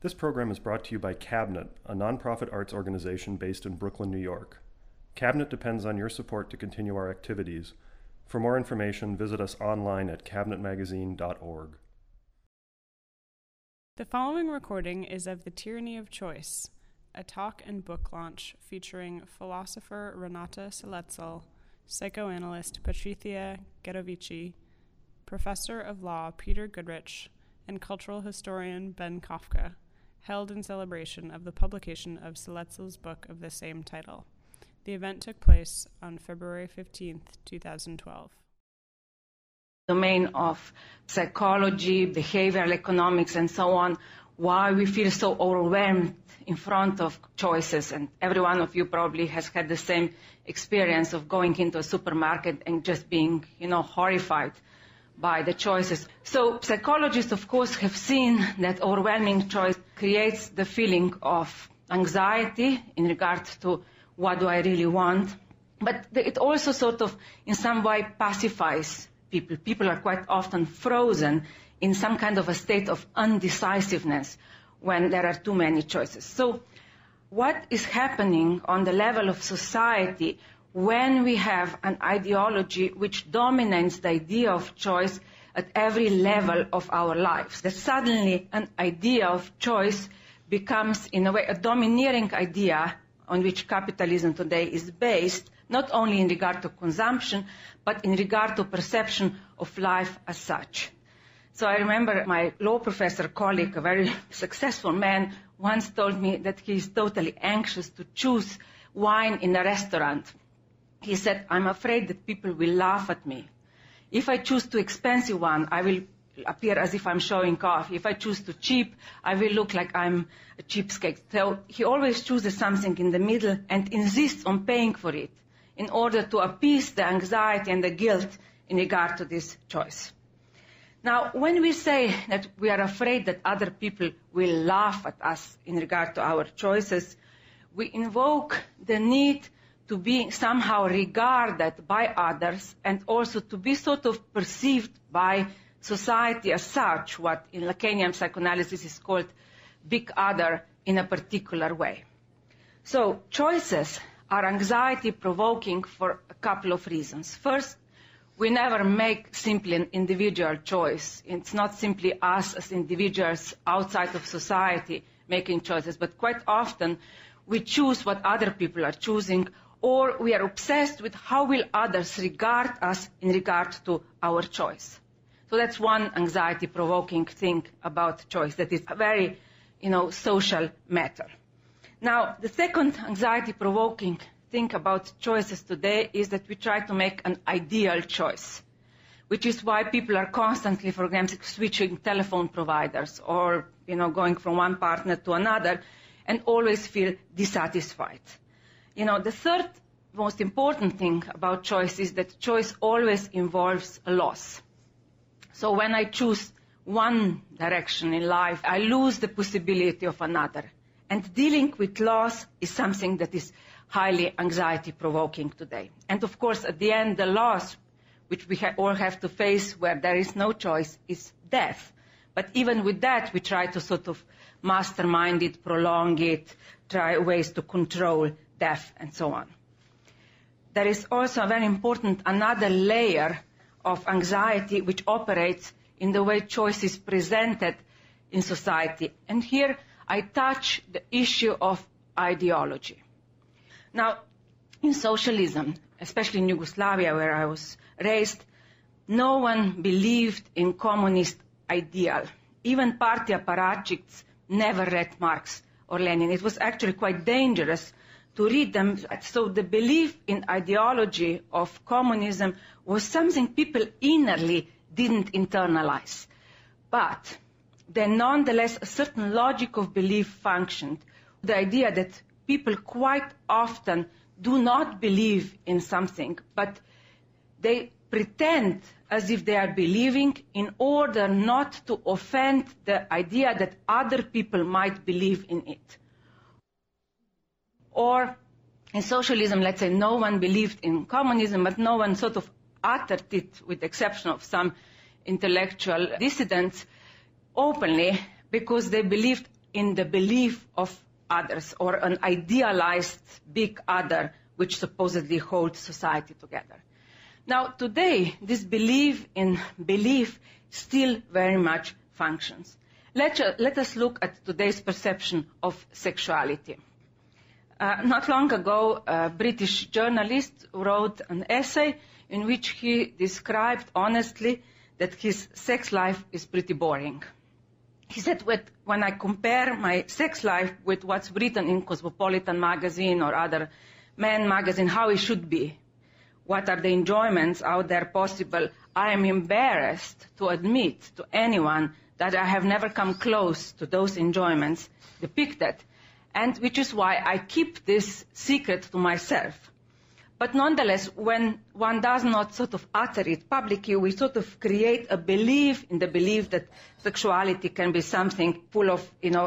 This program is brought to you by Cabinet, a nonprofit arts organization based in Brooklyn, New York. Cabinet depends on your support to continue our activities. For more information, visit us online at cabinetmagazine.org. The following recording is of The Tyranny of Choice, a talk and book launch featuring philosopher Renata Seletsel, psychoanalyst Patricia Gerovici, professor of law Peter Goodrich, and cultural historian Ben Kafka, held in celebration of the publication of Seletsel's book of the same title. The event took place on February 15th, 2012. Domain of psychology, behavioral economics, and so on, why we feel so overwhelmed in front of choices. And every one of you probably has had the same experience of going into a supermarket and just being, horrified by the choices. So psychologists, of course, have seen that overwhelming choice creates the feeling of anxiety in regard to what do I really want. But it also sort of, in some way, pacifies people. People are quite often frozen in some kind of a state of undecisiveness when there are too many choices. So what is happening on the level of society when we have an ideology which dominates the idea of choice at every level of our lives? That suddenly an idea of choice becomes, in a way, a domineering idea on which capitalism today is based, not only in regard to consumption, but in regard to perception of life as such. So I remember my law professor colleague, a very successful man, once told me that he is totally anxious to choose wine in a restaurant. He said, I'm afraid that people will laugh at me. If I choose too expensive one, I will appear as if I'm showing off. If I choose too cheap, I will look like I'm a cheapskate. So he always chooses something in the middle and insists on paying for it in order to appease the anxiety and the guilt in regard to this choice. Now, when we say that we are afraid that other people will laugh at us in regard to our choices, we invoke the need to be somehow regarded by others and also to be sort of perceived by society as such, what in Lacanian psychoanalysis is called big other in a particular way. So choices are anxiety-provoking for a couple of reasons. First, we never make simply an individual choice. It's not simply us as individuals outside of society making choices, but quite often we choose what other people are choosing, or we are obsessed with how will others regard us in regard to our choice. So that's one anxiety-provoking thing about choice that is a very, social matter. Now, the second anxiety-provoking thing about choices today is that we try to make an ideal choice, which is why people are constantly, for example, switching telephone providers or, going from one partner to another and always feel dissatisfied. The third most important thing about choice is that choice always involves a loss. So when I choose one direction in life, I lose the possibility of another. And dealing with loss is something that is highly anxiety-provoking today. And of course, at the end, the loss, which we all have to face where there is no choice, is death. But even with that, we try to sort of mastermind it, prolong it, try ways to control death, and so on. There is also a very important another layer of anxiety which operates in the way choice is presented in society. And here I touch the issue of ideology. Now, in socialism, especially in Yugoslavia where I was raised, no one believed in communist ideal. Even party apparatchiks never read Marx or Lenin. It was actually quite dangerous to read them. So the belief in ideology of communism was something people innerly didn't internalize. But then nonetheless a certain logic of belief functioned. The idea that people quite often do not believe in something, but they pretend as if they are believing in order not to offend the idea that other people might believe in it. Or in socialism, let's say no one believed in communism, but no one sort of uttered it, with the exception of some intellectual dissidents, openly, because they believed in the belief of others, or an idealized big other which supposedly holds society together. Now, today, this belief in belief still very much functions. Let us look at today's perception of sexuality. Not long ago, a British journalist wrote an essay in which he described honestly that his sex life is pretty boring. He said, when I compare my sex life with what's written in Cosmopolitan magazine or other men magazine, how it should be, what are the enjoyments out there possible, I am embarrassed to admit to anyone that I have never come close to those enjoyments depicted, and which is why I keep this secret to myself. But nonetheless, when one does not sort of utter it publicly, we sort of create a belief in the belief that sexuality can be something full of,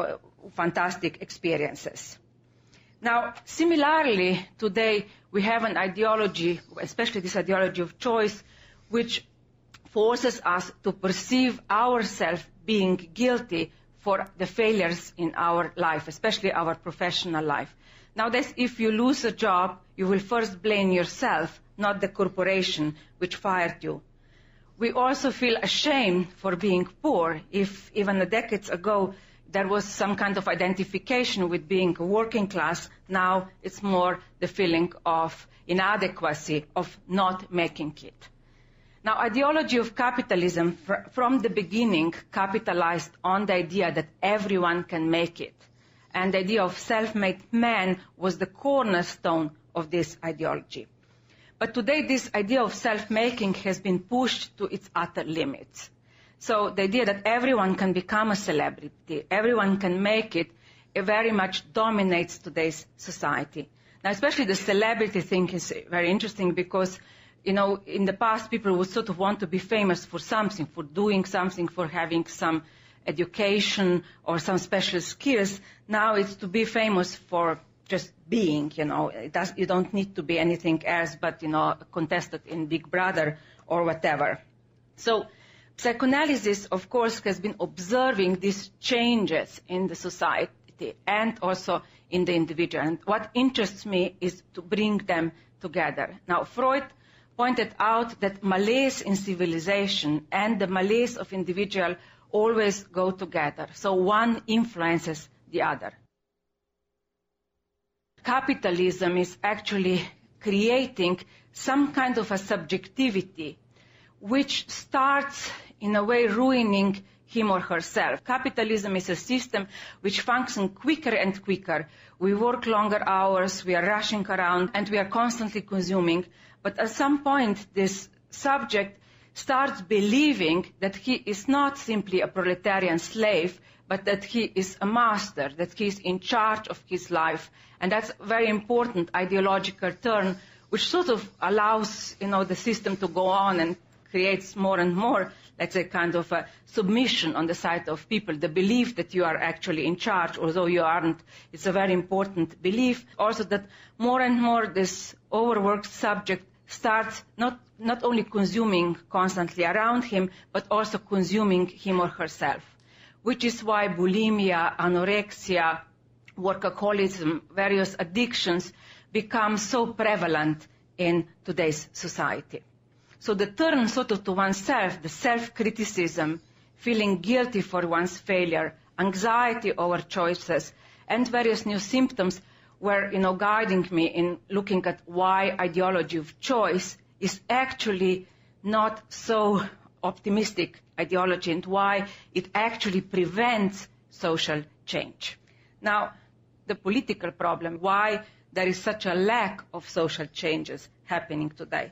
fantastic experiences. Now, similarly, today we have an ideology, especially this ideology of choice, which forces us to perceive ourselves being guilty for the failures in our life, especially our professional life. Nowadays, if you lose a job, you will first blame yourself, not the corporation which fired you. We also feel ashamed for being poor. If even decades ago there was some kind of identification with being working class, now it's more the feeling of inadequacy, of not making it. Now, ideology of capitalism from the beginning capitalized on the idea that everyone can make it. And the idea of self-made man was the cornerstone of this ideology. But today, this idea of self-making has been pushed to its utter limits. So the idea that everyone can become a celebrity, everyone can make it very much dominates today's society. Now, especially the celebrity thing is very interesting because, in the past, people would sort of want to be famous for something, for doing something, for having some education or some special skills. Now it's to be famous for just being, you don't need to be anything else but, contested in Big Brother or whatever. So psychoanalysis, of course, has been observing these changes in the society and also in the individual. And what interests me is to bring them together. Now, Freud pointed out that malaise in civilization and the malaise of individual always go together. So one influences the other. Capitalism is actually creating some kind of a subjectivity which starts in a way ruining him or herself. Capitalism is a system which functions quicker and quicker. We work longer hours, we are rushing around, and we are constantly consuming. But at some point, this subject starts believing that he is not simply a proletarian slave, but that he is a master, that he is in charge of his life. And that's a very important ideological turn, which sort of allows, the system to go on and creates more and more, let's say, kind of a submission on the side of people. The belief that you are actually in charge, although you aren't, it's a very important belief. Also that more and more this overworked subject starts not only consuming constantly around him, but also consuming him or herself, which is why bulimia, anorexia, workaholism, various addictions become so prevalent in today's society. So the turn sort of to oneself, the self-criticism, feeling guilty for one's failure, anxiety over choices, and various new symptoms were, guiding me in looking at why ideology of choice is actually not so optimistic ideology and why it actually prevents social change. Now, the political problem, why there is such a lack of social changes happening today.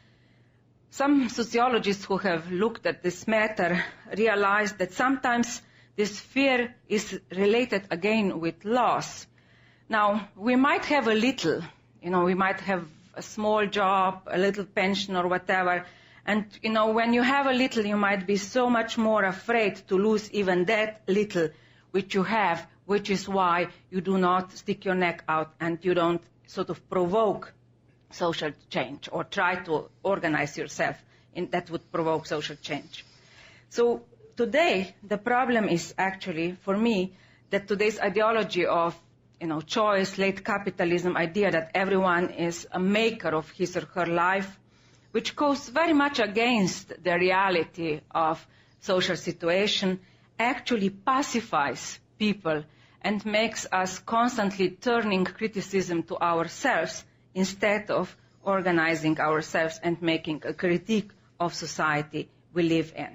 Some sociologists who have looked at this matter realize that sometimes this fear is related again with loss. Now, we might have a little, we might have a small job, a little pension or whatever, and, when you have a little, you might be so much more afraid to lose even that little which you have, which is why you do not stick your neck out and you don't sort of provoke social change or try to organize yourself that would provoke social change. So today, the problem is actually, for me, that today's ideology of choice, late capitalism idea that everyone is a maker of his or her life, which goes very much against the reality of social situation, actually pacifies people and makes us constantly turning criticism to ourselves instead of organizing ourselves and making a critique of society we live in.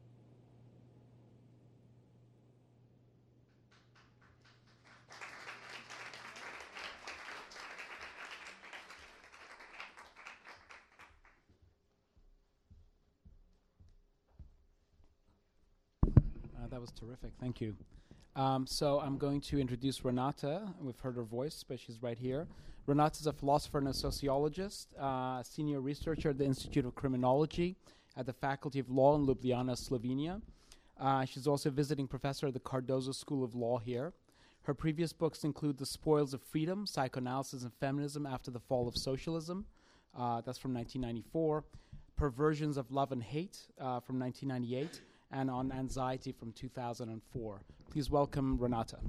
That was terrific. Thank you. So I'm going to introduce Renata. We've heard her voice, but she's right here. Renata is a philosopher and a sociologist, senior researcher at the Institute of Criminology at the Faculty of Law in Ljubljana, Slovenia. She's also a visiting professor at the Cardozo School of Law here. Her previous books include The Spoils of Freedom, Psychoanalysis and Feminism After the Fall of Socialism. That's from 1994. Perversions of Love and Hate from 1998. And On Anxiety from 2004. Please welcome Renata.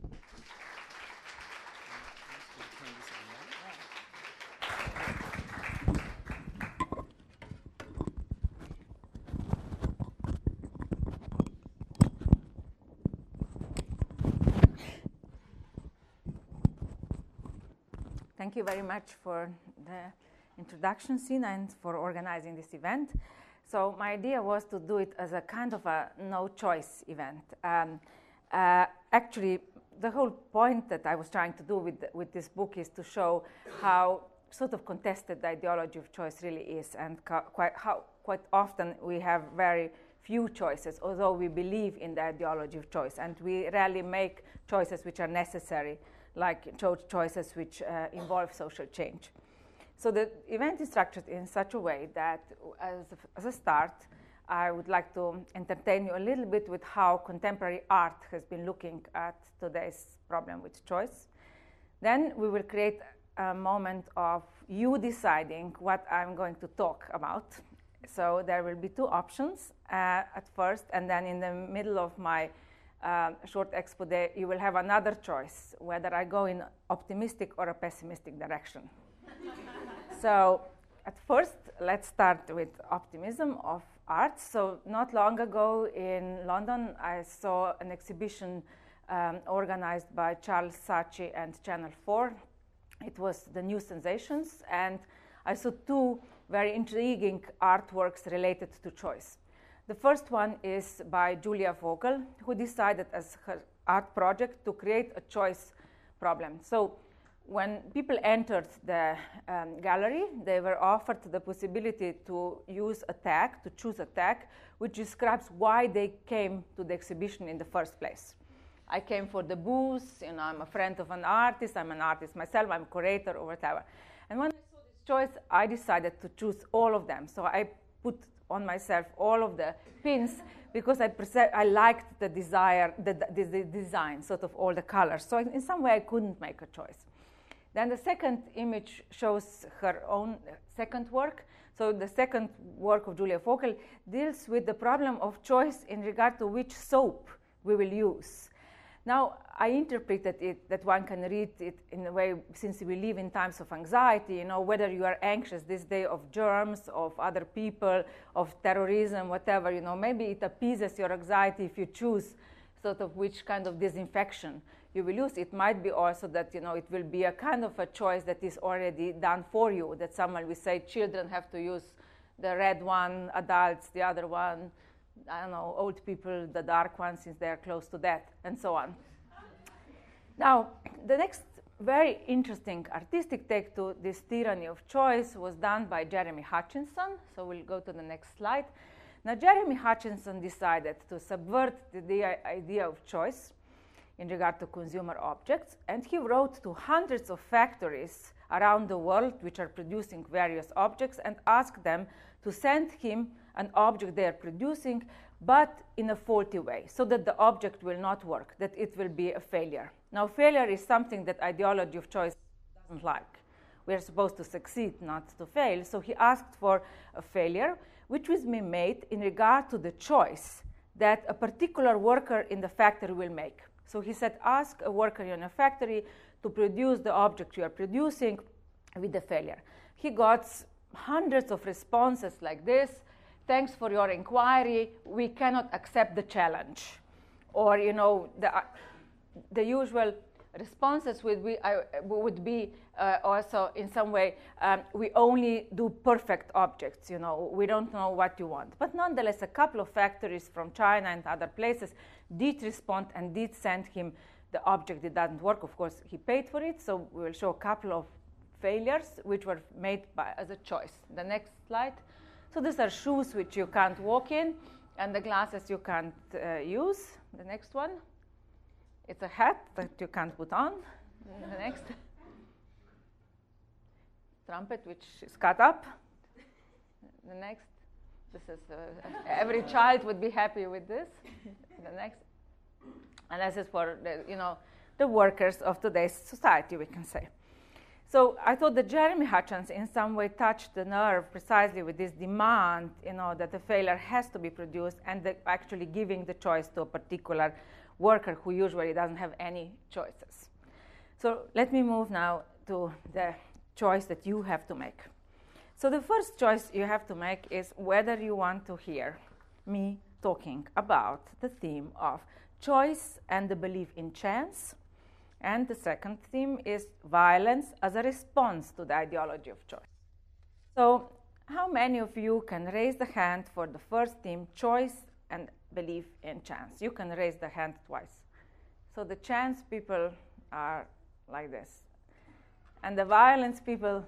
Thank you very much for the introduction, Sina, and for organizing this event. So my idea was to do it as a kind of a no-choice event. Actually, the whole point that I was trying to do with this book is to show how sort of contested the ideology of choice really is, and quite often we have very few choices, although we believe in the ideology of choice, and we rarely make choices which are necessary, like choices which involve social change. So the event is structured in such a way that, as a start, I would like to entertain you a little bit with how contemporary art has been looking at today's problem with choice. Then we will create a moment of you deciding what I'm going to talk about. So there will be two options at first, and then in the middle of my short exposé, you will have another choice, whether I go in optimistic or a pessimistic direction. So at first, let's start with optimism of art. So not long ago in London, I saw an exhibition organized by Charles Saatchi and Channel 4. It was The New Sensations, and I saw two very intriguing artworks related to choice. The first one is by Julia Vogel, who decided as her art project to create a choice problem. So when people entered the gallery, they were offered the possibility to use a tag, to choose a tag, which describes why they came to the exhibition in the first place. I came for the booth, I'm a friend of an artist, I'm an artist myself, I'm a curator or whatever. And when I saw this choice, I decided to choose all of them. So I put on myself all of the pins because I liked the design, sort of all the colors. So in some way, I couldn't make a choice. Then the second image shows her own second work. So the second work of Julia Vogel deals with the problem of choice in regard to which soap we will use. Now, I interpreted it that one can read it in a way, since we live in times of anxiety, whether you are anxious this day of germs, of other people, of terrorism, whatever, maybe it appeases your anxiety if you choose sort of which kind of disinfection you will use. It might be also that, it will be a kind of a choice that is already done for you, that someone will say children have to use the red one, adults, the other one, I don't know, old people, the dark one, since they are close to death, and so on. Now, the next very interesting artistic take to this tyranny of choice was done by Jeremy Hutchinson. So we'll go to the next slide. Now, Jeremy Hutchinson decided to subvert the idea of choice in regard to consumer objects, and he wrote to hundreds of factories around the world which are producing various objects and asked them to send him an object they are producing, but in a faulty way, so that the object will not work, that it will be a failure. Now, failure is something that ideology of choice doesn't like. We are supposed to succeed, not to fail. So he asked for a failure, which was made in regard to the choice that a particular worker in the factory will make. So he said, ask a worker in a factory to produce the object you are producing with the failure. He got hundreds of responses like this. Thanks for your inquiry. We cannot accept the challenge. Or, the usual responses would be also in some way, we only do perfect objects, we don't know what you want. But nonetheless, a couple of factories from China and other places did respond and did send him the object that doesn't work. Of course, he paid for it, so we will show a couple of failures which were made as a choice. The next slide. So these are shoes which you can't walk in, and the glasses you can't use. The next one. It's a hat that you can't put on. The next. Trumpet which is cut up. The next. This is every child would be happy with this. The next. And this is for the workers of today's society, we can say. So I thought that Jeremy Hutchins in some way touched the nerve precisely with this demand, that the failure has to be produced, and actually giving the choice to a particular worker who usually doesn't have any choices. So let me move now to the choice that you have to make. So the first choice you have to make is whether you want to hear me talking about the theme of choice and the belief in chance. And the second theme is violence as a response to the ideology of choice. So how many of you can raise the hand for the first theme, choice and belief in chance? You can raise the hand twice. So the chance people are like this. And the violence people,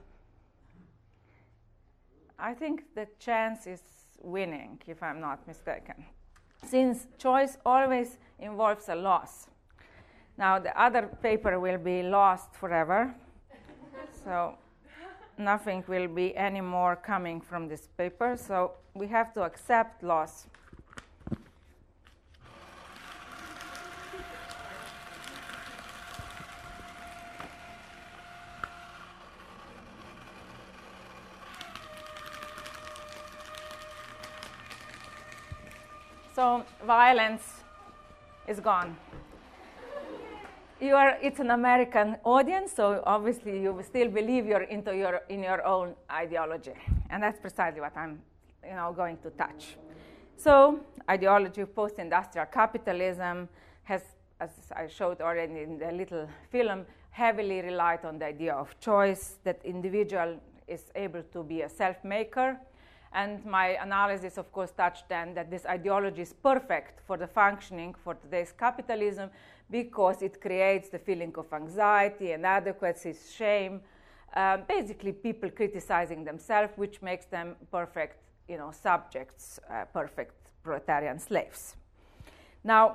I think the chance is winning, if I'm not mistaken, since choice always involves a loss. Now, the other paper will be lost forever, so nothing will be any more coming from this paper, so we have to accept loss. So violence is gone. It's an American audience, so obviously you still believe you're in your own ideology, and that's precisely what I'm, going to touch. So, ideology of post-industrial capitalism has, as I showed already in the little film, heavily relied on the idea of choice, that individual is able to be a self-maker. And my analysis, of course, touched then that this ideology is perfect for the functioning for today's capitalism because it creates the feeling of anxiety, inadequacy, shame, basically people criticizing themselves, which makes them perfect, subjects, perfect proletarian slaves. Now,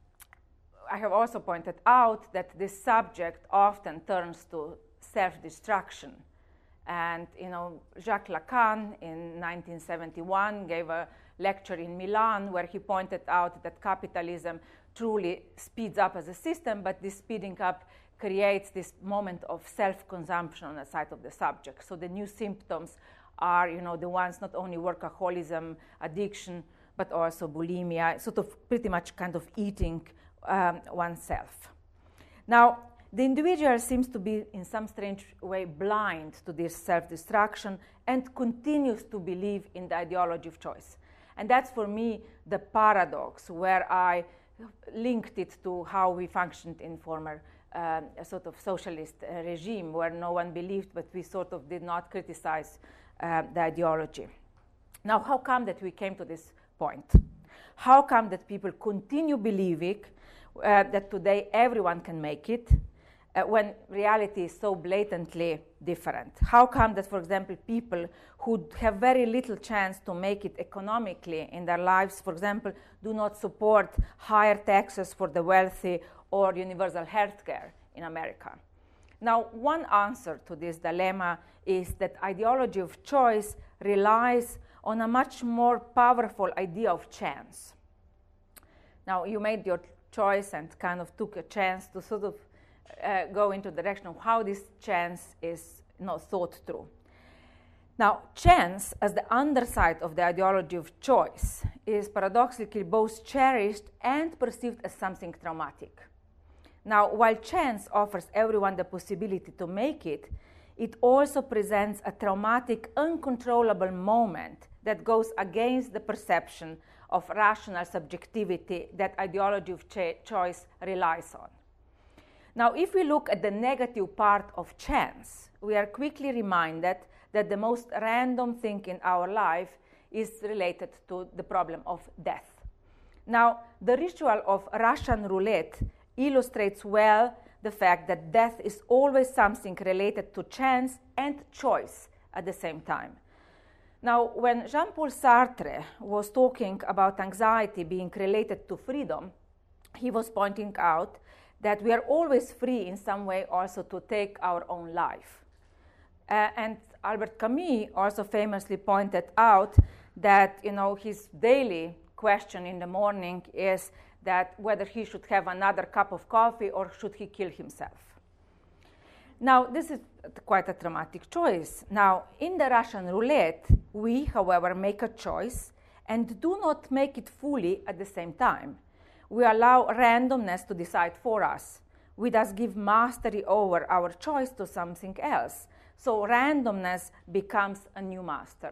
I have also pointed out that this subject often turns to self-destruction. And, Jacques Lacan in 1971 gave a lecture in Milan where he pointed out that capitalism truly speeds up as a system, but this speeding up creates this moment of self-consumption on the side of the subject. So the new symptoms are, the ones not only workaholism, addiction, but also bulimia, sort of pretty much kind of eating oneself. Now, the individual seems to be, in some strange way, blind to this self-destruction and continues to believe in the ideology of choice. And that's, for me, the paradox where I linked it to how we functioned in former sort of socialist regime where no one believed, but we sort of did not criticize the ideology. Now, how come that we came to this point? How come that people continue believing that today everyone can make it, when reality is so blatantly different? How come that, for example, people who have very little chance to make it economically in their lives, for example, do not support higher taxes for the wealthy or universal health care in America? Now, one answer to this dilemma is that ideology of choice relies on a much more powerful idea of chance. Now, you made your choice and kind of took a chance to sort of go into the direction of how this chance is thought through. Now, chance, as the underside of the ideology of choice, is paradoxically both cherished and perceived as something traumatic. Now, while chance offers everyone the possibility to make it, it also presents a traumatic, uncontrollable moment that goes against the perception of rational subjectivity that ideology of choice relies on. Now, if we look at the negative part of chance, we are quickly reminded that the most random thing in our life is related to the problem of death. Now, the ritual of Russian roulette illustrates well the fact that death is always something related to chance and choice at the same time. Now, when Jean-Paul Sartre was talking about anxiety being related to freedom, he was pointing out that we are always free in some way also to take our own life. And Albert Camus also famously pointed out that, his daily question in the morning is that whether he should have another cup of coffee or should he kill himself. Now, this is quite a traumatic choice. Now, in the Russian roulette, we, however, make a choice and do not make it fully at the same time. We allow randomness to decide for us. We thus give mastery over our choice to something else. So randomness becomes a new master.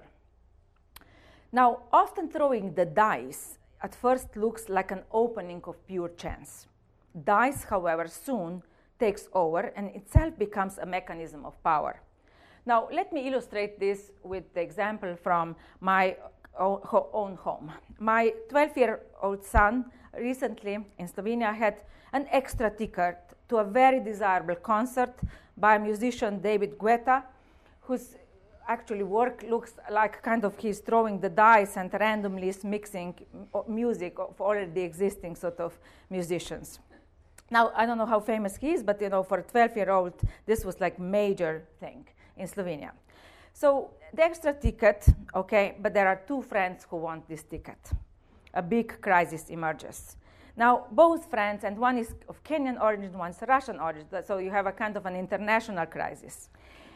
Now, often throwing the dice at first looks like an opening of pure chance. Dice, however, soon takes over and itself becomes a mechanism of power. Now, let me illustrate this with the example from my own home. My 12-year-old son recently in Slovenia had an extra ticket to a very desirable concert by musician David Guetta, whose actually work looks like kind of he's throwing the dice and randomly is mixing music of already existing sort of musicians. Now, I don't know how famous he is, but for a 12-year-old, this was like major thing in Slovenia. So the extra ticket, okay, but there are two friends who want this ticket. A big crisis emerges. Now, both friends, and one is of Kenyan origin, one's Russian origin, so you have a kind of an international crisis.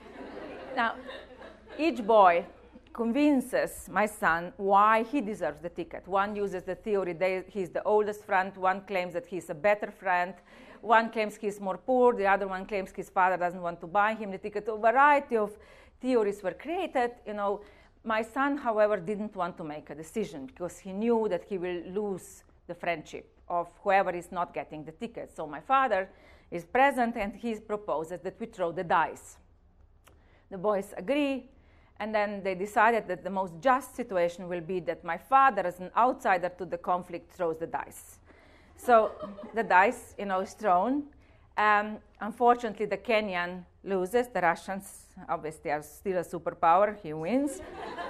Now, each boy convinces my son why he deserves the ticket. One uses the theory that he's the oldest friend, one claims that he's a better friend, one claims he's more poor, the other one claims his father doesn't want to buy him the ticket. A variety of theories were created. My son, however, didn't want to make a decision because he knew that he will lose the friendship of whoever is not getting the ticket. So my father is present and he proposes that we throw the dice. The boys agree, and then they decided that the most just situation will be that my father, as an outsider to the conflict, throws the dice. So the dice, is thrown. Unfortunately, the Kenyan loses. The Russians, obviously, are still a superpower. He wins.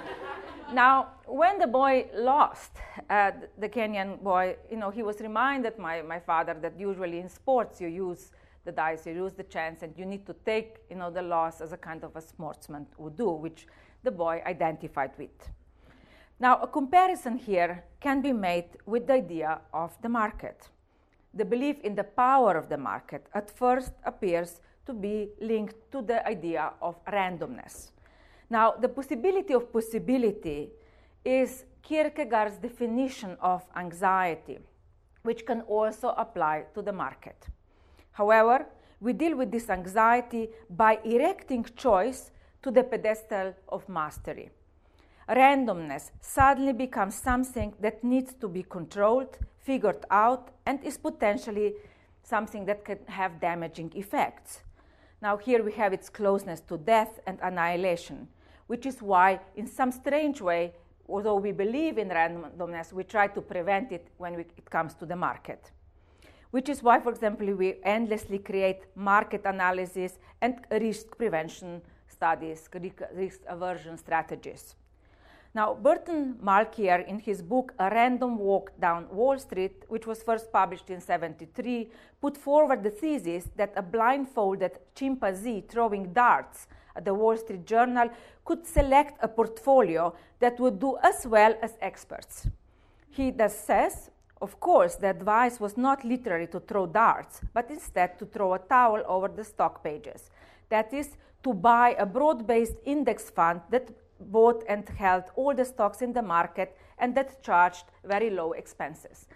Now, when the boy lost, the Kenyan boy, he was reminded, my father, that usually in sports you use the dice, you use the chance, and you need to take, the loss as a kind of a sportsman would do, which the boy identified with. Now, a comparison here can be made with the idea of the market. The belief in the power of the market at first appears to be linked to the idea of randomness. Now, the possibility of possibility is Kierkegaard's definition of anxiety, which can also apply to the market. However, we deal with this anxiety by erecting choice to the pedestal of mastery. Randomness suddenly becomes something that needs to be controlled, figured out, and is potentially something that can have damaging effects. Now, here we have its closeness to death and annihilation, which is why, in some strange way, although we believe in randomness, we try to prevent it when it comes to the market. Which is why, for example, we endlessly create market analysis and risk prevention studies, risk aversion strategies. Now, Burton Malkiel, in his book A Random Walk Down Wall Street, which was first published in 1973, put forward the thesis that a blindfolded chimpanzee throwing darts at the Wall Street Journal could select a portfolio that would do as well as experts. He thus says, of course, the advice was not literally to throw darts, but instead to throw a towel over the stock pages. That is, to buy a broad-based index fund that bought and held all the stocks in the market and that charged very low expenses.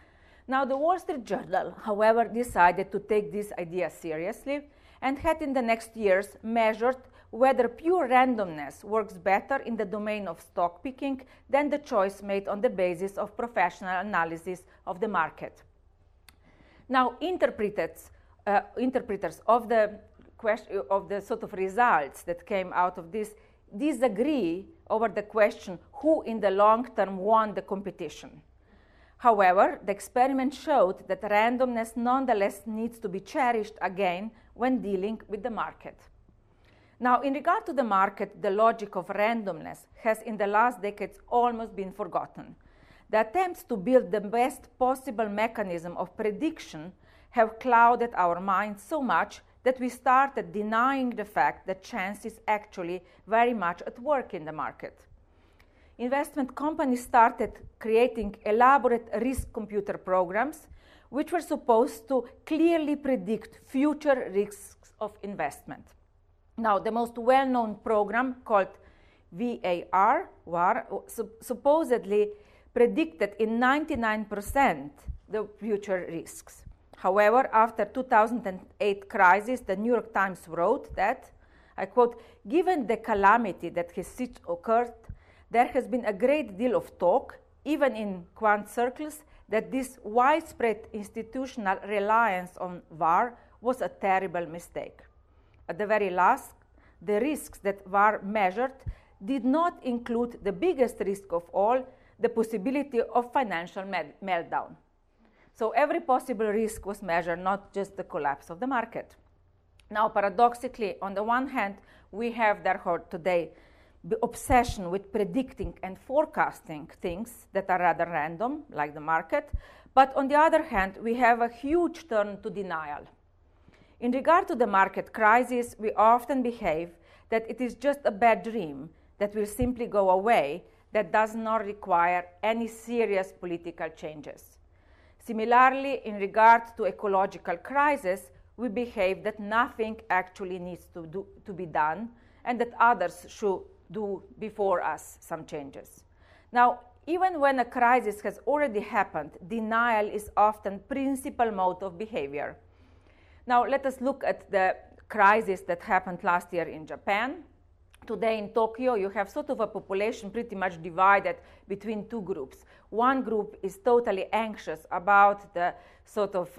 Now, the Wall Street Journal, however, decided to take this idea seriously and had in the next years measured whether pure randomness works better in the domain of stock picking than the choice made on the basis of professional analysis of the market. Now, interpreters of the sort of results that came out of this disagree over the question who in the long term won the competition. However, the experiment showed that randomness nonetheless needs to be cherished again when dealing with the market. Now, in regard to the market, the logic of randomness has in the last decades almost been forgotten. The attempts to build the best possible mechanism of prediction have clouded our minds so much that we started denying the fact that chance is actually very much at work in the market. Investment companies started creating elaborate risk computer programs which were supposed to clearly predict future risks of investment. Now, the most well-known program called VAR supposedly predicted in 99% the future risks. However, after 2008 crisis, the New York Times wrote that, I quote, "Given the calamity that has since occurred, there has been a great deal of talk, even in quant circles, that this widespread institutional reliance on VAR was a terrible mistake. At the very last, the risks that VAR measured did not include the biggest risk of all, the possibility of financial meltdown." So every possible risk was measured, not just the collapse of the market. Now, paradoxically, on the one hand, we have therefore today the obsession with predicting and forecasting things that are rather random, like the market, but on the other hand, we have a huge turn to denial. In regard to the market crisis, we often behave that it is just a bad dream that will simply go away, that does not require any serious political changes. Similarly, in regard to ecological crisis, we behave that nothing actually needs to be done and that others should do before us some changes. Now, even when a crisis has already happened, denial is often principal mode of behavior. Now, let us look at the crisis that happened last year in Japan. Today in Tokyo, you have sort of a population pretty much divided between two groups. One group is totally anxious about the sort of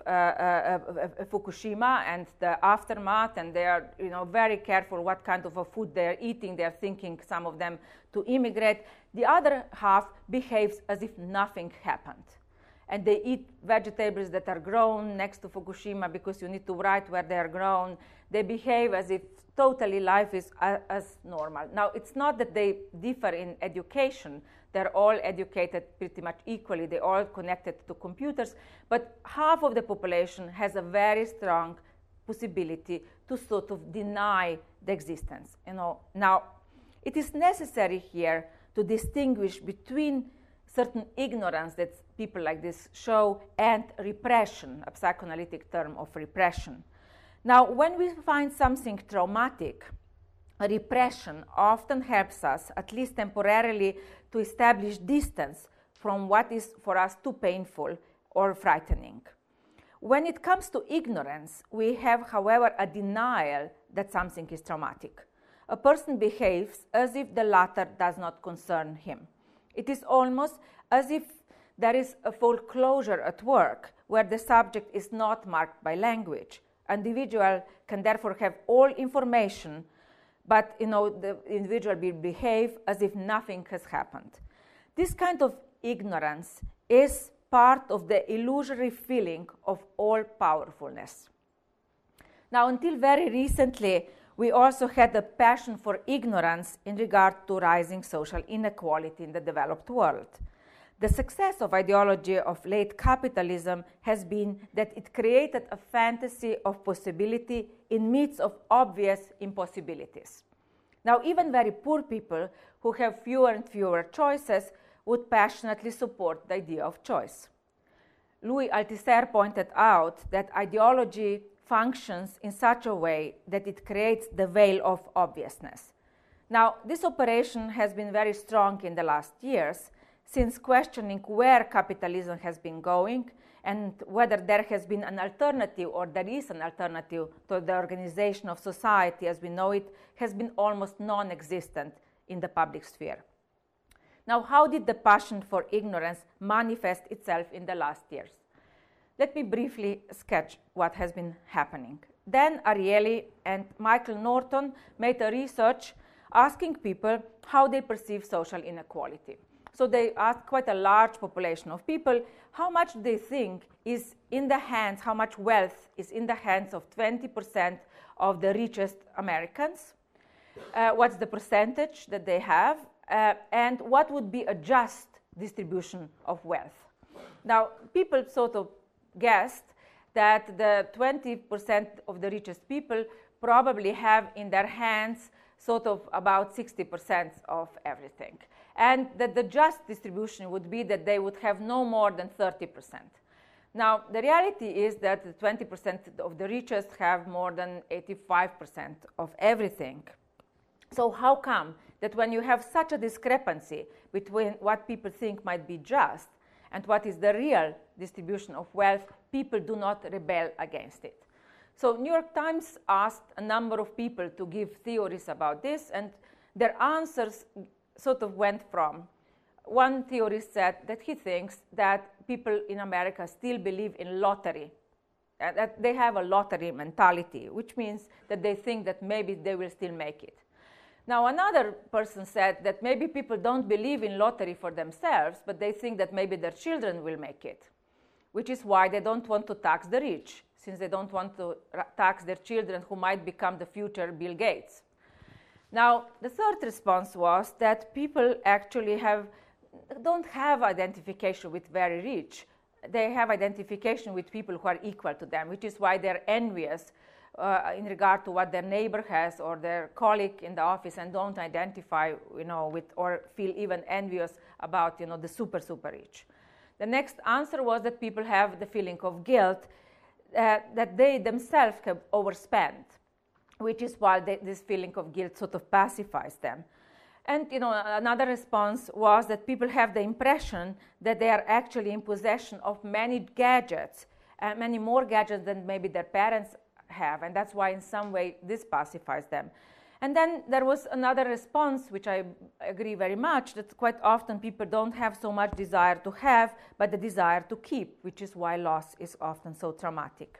Fukushima and the aftermath, and they are very careful what kind of a food they are eating. They are thinking, some of them, to immigrate. The other half behaves as if nothing happened. And they eat vegetables that are grown next to Fukushima because you need to write where they are grown. They behave as if totally life is as normal. Now, it's not that they differ in education. They're all educated pretty much equally. They're all connected to computers. But half of the population has a very strong possibility to sort of deny the existence. Now, it is necessary here to distinguish between certain ignorance that people like this show and repression, a psychoanalytic term of repression. Now, when we find something traumatic, repression often helps us, at least temporarily, to establish distance from what is for us too painful or frightening. When it comes to ignorance, we have, however, a denial that something is traumatic. A person behaves as if the latter does not concern him. It is almost as if there is a foreclosure at work where the subject is not marked by language. An individual can therefore have all information, but the individual will behave as if nothing has happened. This kind of ignorance is part of the illusory feeling of all powerfulness. Now, until very recently, we also had a passion for ignorance in regard to rising social inequality in the developed world. The success of ideology of late capitalism has been that it created a fantasy of possibility in midst of obvious impossibilities. Now, even very poor people who have fewer and fewer choices would passionately support the idea of choice. Louis Althusser pointed out that ideology functions in such a way that it creates the veil of obviousness. Now, this operation has been very strong in the last years, since questioning where capitalism has been going and whether there has been an alternative or there is an alternative to the organization of society as we know it, has been almost non-existent in the public sphere. Now, how did the passion for ignorance manifest itself in the last years? Let me briefly sketch what has been happening. Dan Ariely and Michael Norton made a research asking people how they perceive social inequality. So they asked quite a large population of people how much they think is in the hands, how much wealth is in the hands of 20% of the richest Americans, what's the percentage that they have, and what would be a just distribution of wealth. Now, people sort of guessed that the 20% of the richest people probably have in their hands sort of about 60% of everything. And that the just distribution would be that they would have no more than 30%. Now, the reality is that the 20% of the richest have more than 85% of everything. So how come that when you have such a discrepancy between what people think might be just and what is the real distribution of wealth, people do not rebel against it? So New York Times asked a number of people to give theories about this, and their answers sort of went from, one theorist said that he thinks that people in America still believe in lottery, that they have a lottery mentality, which means that they think that maybe they will still make it. Now, another person said that maybe people don't believe in lottery for themselves, but they think that maybe their children will make it, which is why they don't want to tax the rich, since they don't want to tax their children who might become the future Bill Gates. Now, the third response was that people actually don't have identification with very rich. They have identification with people who are equal to them, which is why they're envious in regard to what their neighbor has or their colleague in the office, and don't identify, with or feel even envious about, the super rich. The next answer was that people have the feeling of guilt that they themselves have overspent, which is why this feeling of guilt sort of pacifies them. And another response was that people have the impression that they are actually in possession of many gadgets, many more gadgets than maybe their parents have, and that's why in some way this pacifies them. And then there was another response, which I agree very much, that quite often people don't have so much desire to have, but the desire to keep, which is why loss is often so traumatic.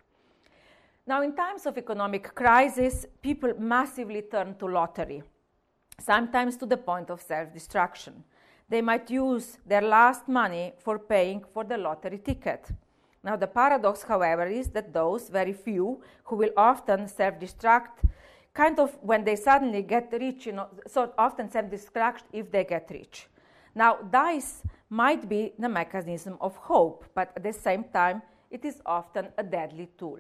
Now, in times of economic crisis, people massively turn to lottery, sometimes to the point of self-destruction. They might use their last money for paying for the lottery ticket. Now, the paradox, however, is that those very few who will often self-destruct kind of when they suddenly get rich, so often self-destruct if they get rich. Now, dice might be the mechanism of hope, but at the same time, it is often a deadly tool.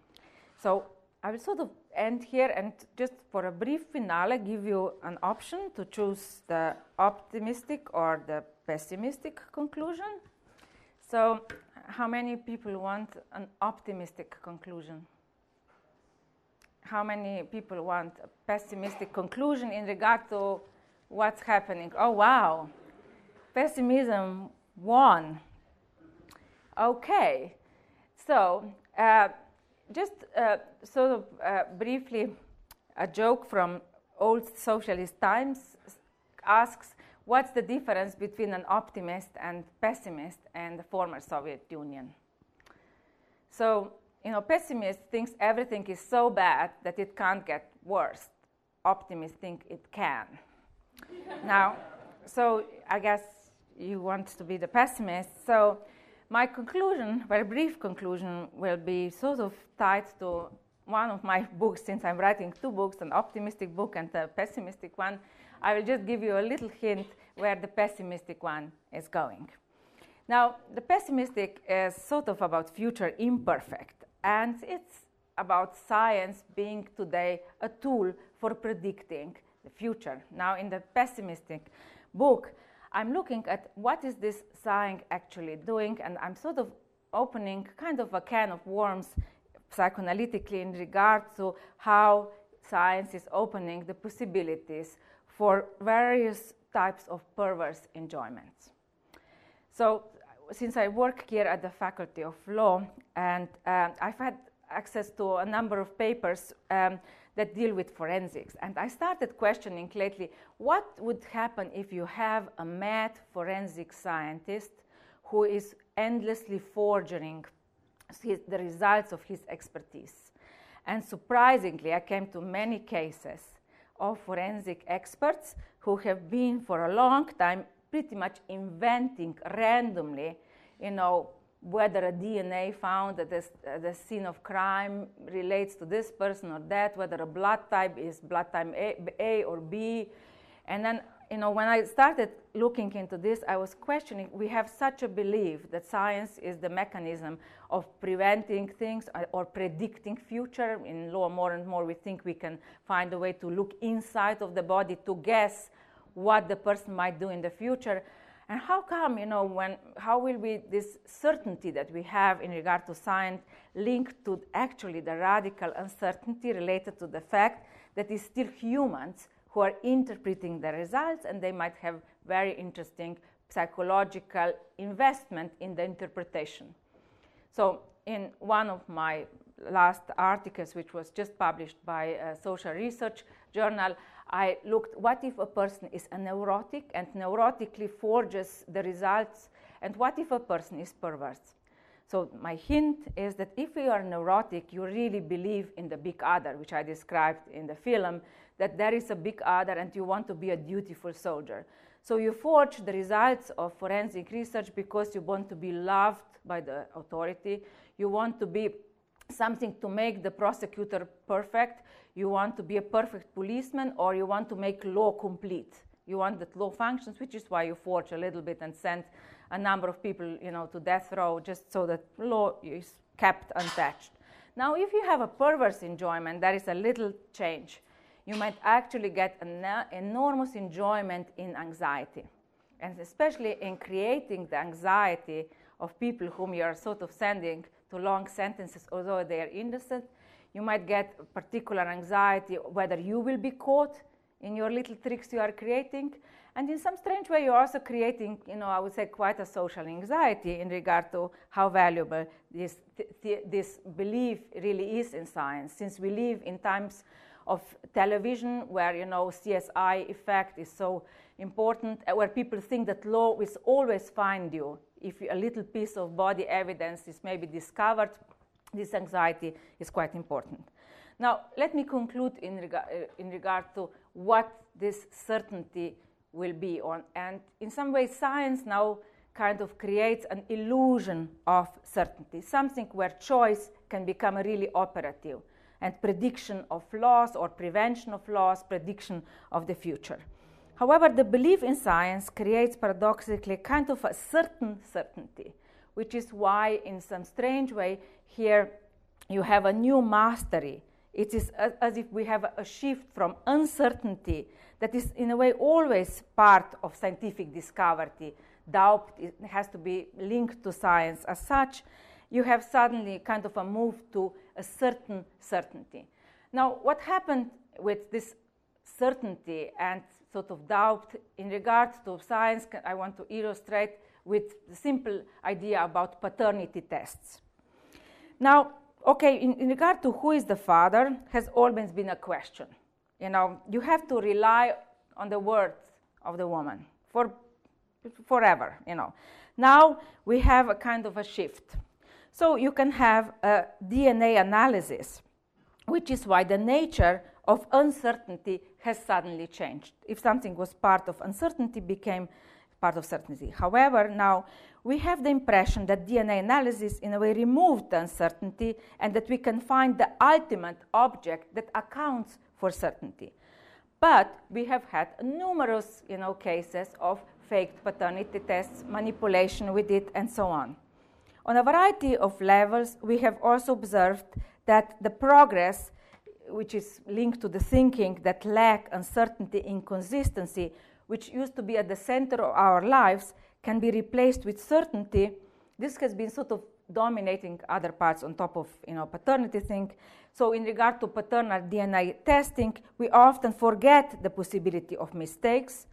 So I will sort of end here and just for a brief finale give you an option to choose the optimistic or the pessimistic conclusion. So how many people want an optimistic conclusion? How many people want a pessimistic conclusion in regard to what's happening? Oh, wow. Pessimism won. Okay. So just sort of briefly, a joke from old socialist times asks, what's the difference between an optimist and pessimist and the former Soviet Union? So, pessimist thinks everything is so bad that it can't get worse. Optimists think it can. Now, so I guess you want to be the pessimist. So my conclusion, very brief conclusion, will be sort of tied to one of my books, since I'm writing two books, an optimistic book and a pessimistic one. I will just give you a little hint where the pessimistic one is going. Now, the pessimistic is sort of about future imperfect, and it's about science being today a tool for predicting the future. Now, in the pessimistic book, I'm looking at what is this science actually doing, and I'm sort of opening kind of a can of worms psychoanalytically in regard to how science is opening the possibilities for various types of perverse enjoyments. So since I work here at the Faculty of Law, and I've had access to a number of papers that deal with forensics. And I started questioning lately, what would happen if you have a mad forensic scientist who is endlessly forging the results of his expertise? And surprisingly, I came to many cases of forensic experts who have been for a long time pretty much inventing randomly, whether a DNA found at the scene of crime relates to this person or that, whether a blood type is blood type A or B. And then, when I started looking into this, I was questioning, we have such a belief that science is the mechanism of preventing things or predicting future. In law, more and more we think we can find a way to look inside of the body to guess what the person might do in the future. And how come, how will we, this certainty that we have in regard to science linked to actually the radical uncertainty related to the fact that it's still humans who are interpreting the results, and they might have very interesting psychological investment in the interpretation. So in one of my last articles, which was just published by a social research journal, I looked, what if a person is a neurotic and neurotically forges the results, and what if a person is perverse? So my hint is that if you are neurotic, you really believe in the big other, which I described in the film, that there is a big other and you want to be a dutiful soldier. So you forge the results of forensic research because you want to be loved by the authority, you want to be something to make the prosecutor perfect, you want to be a perfect policeman, or you want to make law complete. You want that law functions, which is why you forge a little bit and send a number of people, to death row, just so that law is kept untouched. Now, if you have a perverse enjoyment, there is a little change. You might actually get an enormous enjoyment in anxiety, and especially in creating the anxiety of people whom you are sort of sending to long sentences, although they are innocent. You might get particular anxiety whether you will be caught in your little tricks you are creating. And in some strange way, you're also creating, I would say, quite a social anxiety in regard to how valuable this belief really is in science, since we live in times of television where, CSI effect is so important, where people think that law will always find you. If a little piece of body evidence is maybe discovered, this anxiety is quite important. Now, let me conclude in regard to what this certainty will be on. And in some ways, science now kind of creates an illusion of certainty, something where choice can become really operative, and prediction of loss or prevention of loss, prediction of the future. However, the belief in science creates paradoxically kind of a certain certainty, which is why, in some strange way, here you have a new mastery. It is as if we have a shift from uncertainty that is, in a way, always part of scientific discovery. Doubt has to be linked to science as such. You have suddenly kind of a move to a certain certainty. Now, what happened with this certainty and sort of doubt in regard to science, I want to illustrate with the simple idea about paternity tests. Now, in regard to who is the father, has always been a question. You have to rely on the word of the woman forever. Now we have a kind of a shift. So you can have a DNA analysis, which is why the nature of uncertainty has suddenly changed. If something was part of uncertainty, became part of certainty. However, now we have the impression that DNA analysis in a way removed the uncertainty, and that we can find the ultimate object that accounts for certainty. But we have had numerous cases of faked paternity tests, manipulation with it, and so on. On a variety of levels, we have also observed that the progress, which is linked to the thinking that lack, uncertainty, inconsistency, which used to be at the center of our lives, can be replaced with certainty. This has been sort of dominating other parts on top of paternity thing. So in regard to paternal DNA testing, we often forget the possibility of mistakes.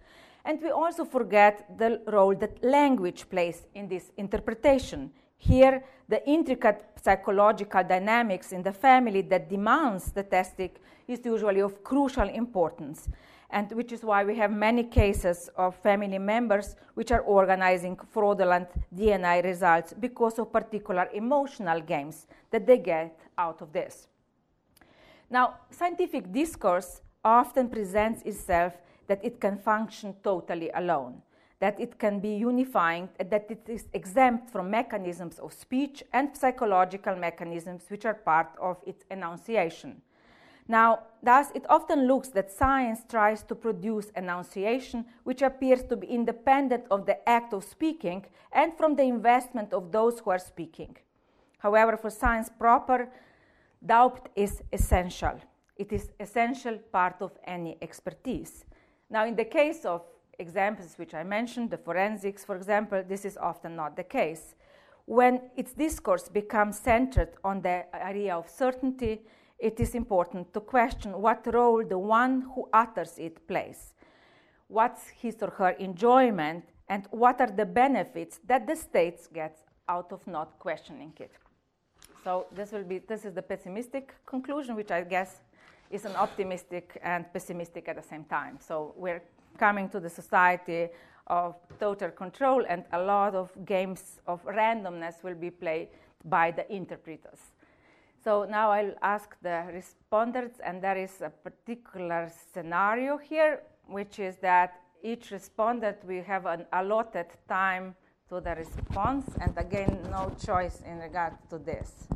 And we also forget the role that language plays in this interpretation. Here, the intricate psychological dynamics in the family that demands the testing is usually of crucial importance, and which is why we have many cases of family members which are organizing fraudulent DNA results because of particular emotional games that they get out of this. Now, scientific discourse often presents itself that it can function totally alone, that it can be unifying, that it is exempt from mechanisms of speech and psychological mechanisms which are part of its enunciation. Now, thus, it often looks that science tries to produce enunciation which appears to be independent of the act of speaking and from the investment of those who are speaking. However, for science proper, doubt is essential. It is essential part of any expertise. Now, in the case of examples which I mentioned, the forensics, for example, this is often not the case. When its discourse becomes centered on the idea of certainty, it is important to question what role the one who utters it plays, what's his or her enjoyment, and what are the benefits that the state gets out of not questioning it. So this is the pessimistic conclusion, which I guess is an optimistic and pessimistic at the same time. So we're coming to the society of total control, and a lot of games of randomness will be played by the interpreters. So now I'll ask the respondents, and there is a particular scenario here, which is that each respondent will have an allotted time to the response, and again, no choice in regard to this.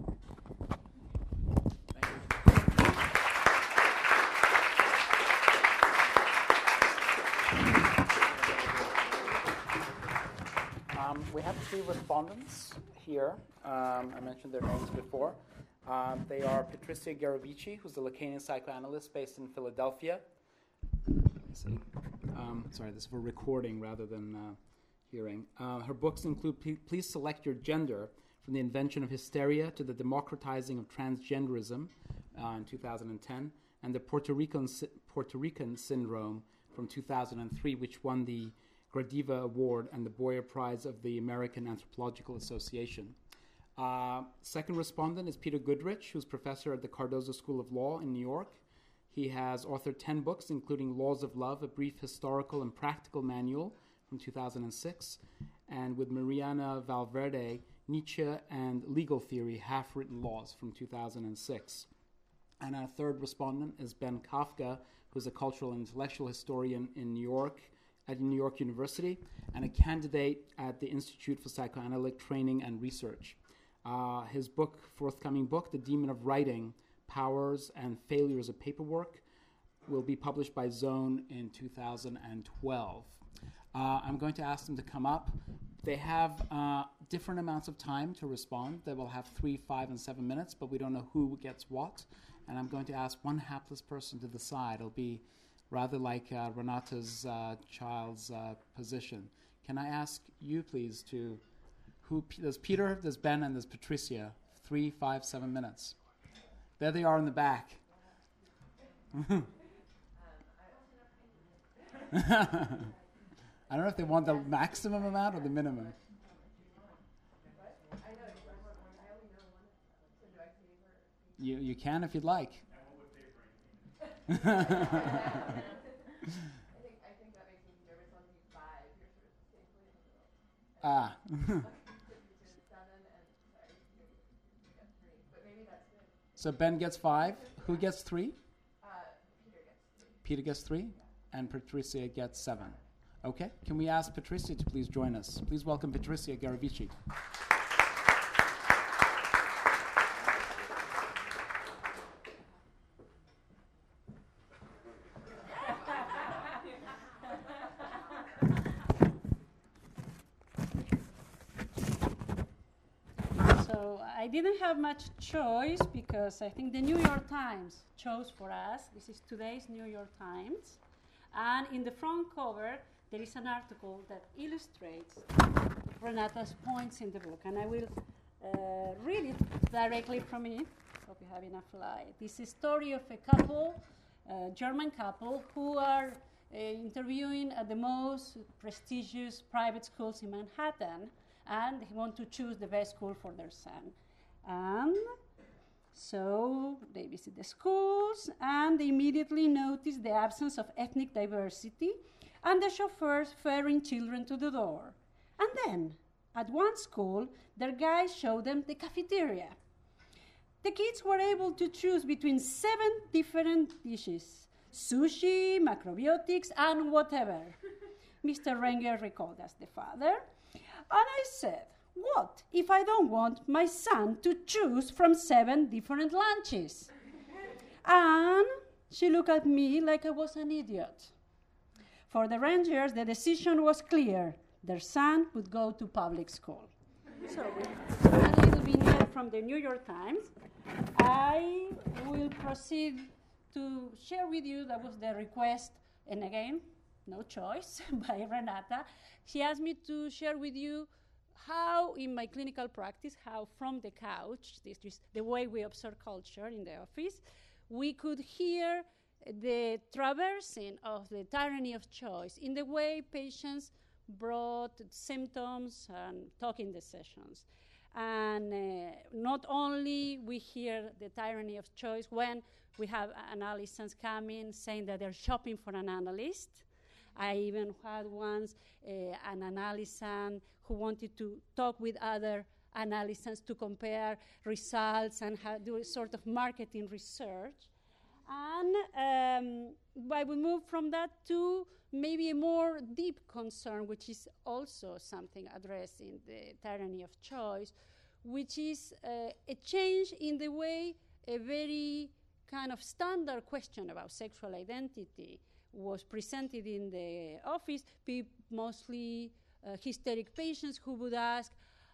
We have 3 respondents here. I mentioned their names before. They are Patrizia Garovici, who's a Lacanian psychoanalyst based in Philadelphia. Sorry, this is for recording rather than hearing. Her books include Please Select Your Gender, From the Invention of Hysteria to the Democratizing of Transgenderism in 2010, and the Puerto Rican Syndrome from 2003, which won the Gradiva Award and the Boyer Prize of the American Anthropological Association. Second respondent is Peter Goodrich, who's professor at the Cardozo School of Law in New York. He has authored 10 books, including Laws of Love, a brief historical and practical manual from 2006, and with Mariana Valverde, Nietzsche and Legal Theory, Half-Written Laws from 2006. And our third respondent is Ben Kafka, who's a cultural and intellectual historian in New York, at New York University, and a candidate at the Institute for Psychoanalytic Training and Research. His forthcoming book, The Demon of Writing, Powers and Failures of Paperwork, will be published by Zone in 2012. I'm going to ask them to come up. They have different amounts of time to respond. They will have 3, 5, and 7 minutes, but we don't know who gets what. And I'm going to ask one hapless person to decide. It'll be rather like Renata's child's position. Can I ask you, please, there's Peter, there's Ben, and there's Patrizia. 3, 5, 7 minutes. There they are in the back. I don't know if they want the maximum amount or the minimum. You can if you'd like. I think that makes me nervous on the 5. You're sort of safely in the middle. But maybe that's good. So Ben gets 5. Who gets 3? Peter gets 3, and Patrizia gets 7. Okay. Can we ask Patrizia to please join us? Please welcome Patrizia Garovici. I didn't have much choice because I think the New York Times chose for us. This is today's New York Times. And in the front cover, there is an article that illustrates Renata's points in the book. And I will read it directly from it. Hope you have enough light. This is a story of a couple, German couple, who are interviewing at the most prestigious private schools in Manhattan, and they want to choose the best school for their son. And so they visit the schools, and they immediately notice the absence of ethnic diversity and the chauffeurs ferrying children to the door. And then, at one school, their guides show them the cafeteria. The kids were able to choose between 7 different dishes: sushi, macrobiotics, and whatever. Mr. Renger recalled as the father. And I said, what if I don't want my son to choose from 7 different lunches? And she looked at me like I was an idiot. For the Rangers, the decision was clear. Their son would go to public school. So, a little vignette from the New York Times. I will proceed to share with you, that was the request, and again, no choice, by Renata. She asked me to share with you how, in my clinical practice, how from the couch, this is the way we observe culture in the office, we could hear the traversing of the tyranny of choice in the way patients brought symptoms and talk in the sessions. And not only we hear the tyranny of choice when we have analysts coming saying that they're shopping for an analyst. I even had once an analyst who wanted to talk with other analysts to compare results and do a sort of marketing research. And I will move from that to maybe a more deep concern, which is also something addressed in the tyranny of choice, which is a change in the way a very kind of standard question about sexual identity was presented in the office. Mostly hysteric patients who would ask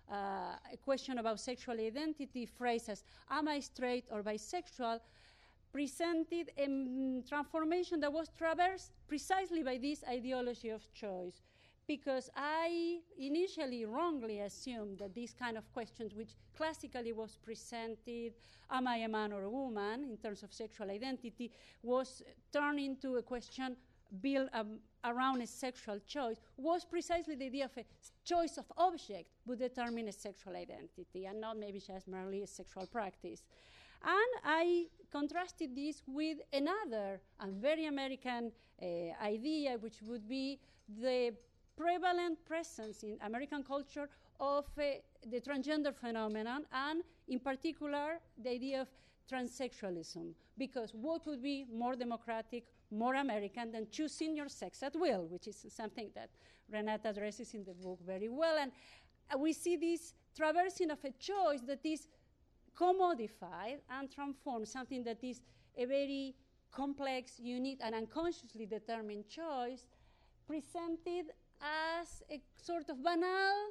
a question about sexual identity phrased as, am I straight or bisexual, presented a transformation that was traversed precisely by this ideology of choice. Because I initially wrongly assumed that these kind of questions, which classically was presented, am I a man or a woman, in terms of sexual identity, was turned into a question built around a sexual choice, was precisely the idea of a choice of object would determine a sexual identity, and not maybe just merely a sexual practice. And I contrasted this with another and very American idea, which would be the prevalent presence in American culture of the transgender phenomenon, and in particular the idea of transsexualism. Because what could be more democratic, more American than choosing your sex at will, which is something that Renata addresses in the book very well. And we see this traversing of a choice that is commodified and transformed, something that is a very complex, unique, and unconsciously determined choice, presented as a sort of banal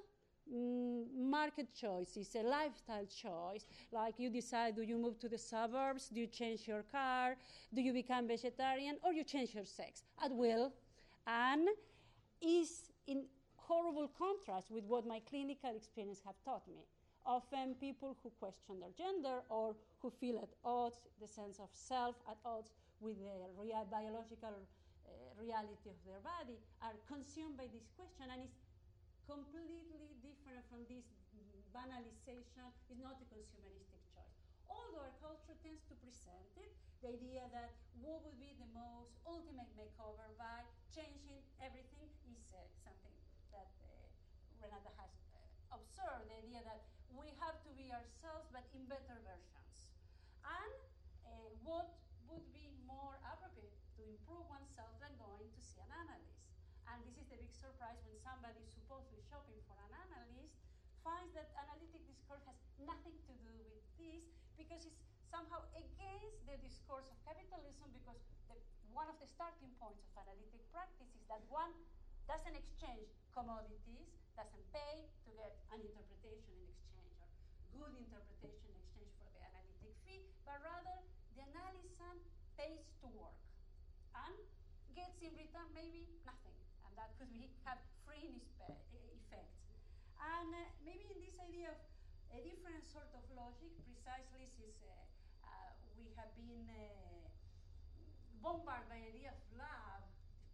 market choice. It's a lifestyle choice, like you decide, do you move to the suburbs, do you change your car, do you become vegetarian, or you change your sex at will, and is in horrible contrast with what my clinical experience have taught me. Often people who question their gender or who feel at odds, the sense of self at odds with the biological reality of their body, are consumed by this question, and it's completely different from this banalization. It's not a consumeristic choice. Although our culture tends to present it, the idea that what would be the most ultimate makeover by changing everything is something that Renata has observed, the idea that we have to be ourselves, but in better versions. And what would be more appropriate to improve oneself than going to see an analyst? And this is the big surprise when somebody supposedly shopping for an analyst finds that analytic discourse has nothing to do with this, because it's somehow against the discourse of capitalism, because one of the starting points of analytic practice is that one doesn't exchange commodities, doesn't pay to get an interpretation in exchange, or good interpretation in exchange for the analytic fee, but rather the analysand pays to work and gets in return maybe nothing, and that could have fringe effects. And maybe in this idea of a different sort of logic, precisely since we have been bombarded by the idea of love,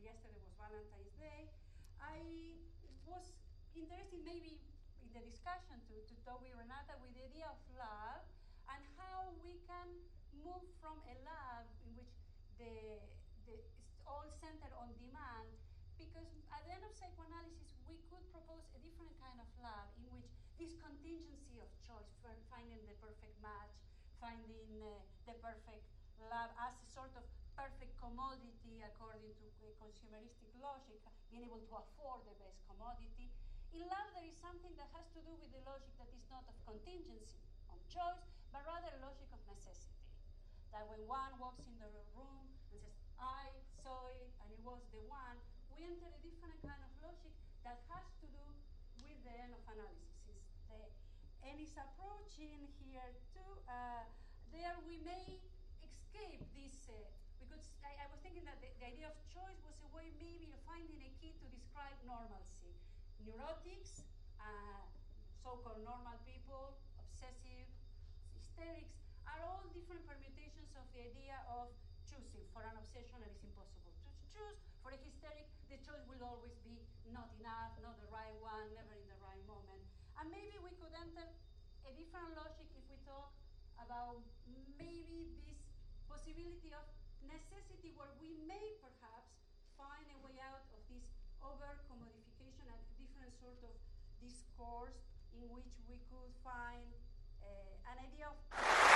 yesterday was Valentine's Day. I was interested maybe in the discussion to talk with Renata with the idea of love and how we can move from a love in which it's all centered on demand, because at the end of psychoanalysis we could propose a different kind of love in which this contingency of choice, finding the perfect match, finding the perfect love as a sort of perfect commodity according to consumeristic logic, being able to afford the best commodity. In love, there is something that has to do with the logic that is not of contingency on choice, but rather a logic of necessity. That when one walks in the room and says, I saw it and it was the one, we enter a different kind of logic that has to do with the end of analysis. Since the end is approaching here too, there we may escape this, because I was thinking that the idea of choice was a way maybe of finding a key to describe normalcy. Neurotics, so-called normal people, obsessive, hysterics, are all different permutations of the idea of choosing. For an obsession, it is impossible to choose. For a hysteric, the choice will always be not enough, not the right one, never in the right moment. And maybe we could enter a different logic if we talk about maybe this possibility of necessity, where we may perhaps find a way out of this over-commodification and a different sort of discourse in which we could find an idea of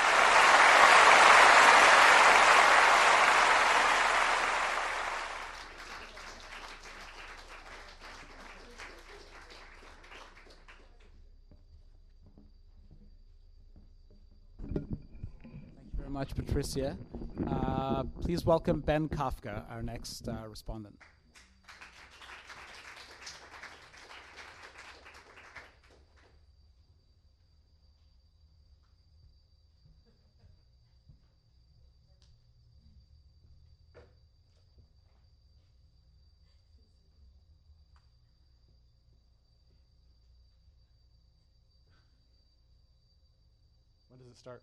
much, Patricia. Please welcome Ben Kafka, our next respondent. When does it start?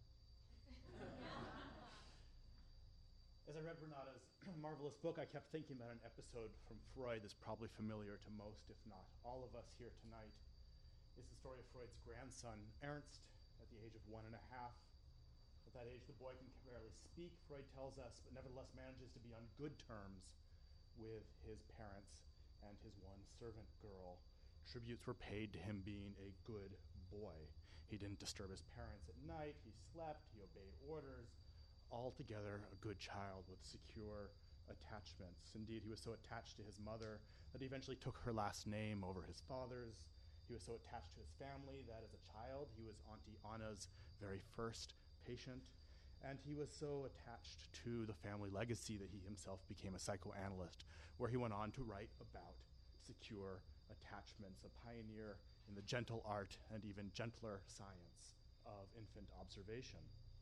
As I read Renata's marvelous book, I kept thinking about an episode from Freud that's probably familiar to most, if not all of us here tonight. It's the story of Freud's grandson, Ernst, at the age of 1.5. At that age, the boy can barely speak, Freud tells us, but nevertheless manages to be on good terms with his parents and his one servant girl. Tributes were paid to him being a good boy. He didn't disturb his parents at night, he slept, he obeyed orders. Altogether a good child with secure attachments. Indeed, he was so attached to his mother that he eventually took her last name over his father's. He was so attached to his family that as a child, he was Auntie Anna's very first patient. And he was so attached to the family legacy that he himself became a psychoanalyst, where he went on to write about secure attachments, a pioneer in the gentle art and even gentler science of infant observation.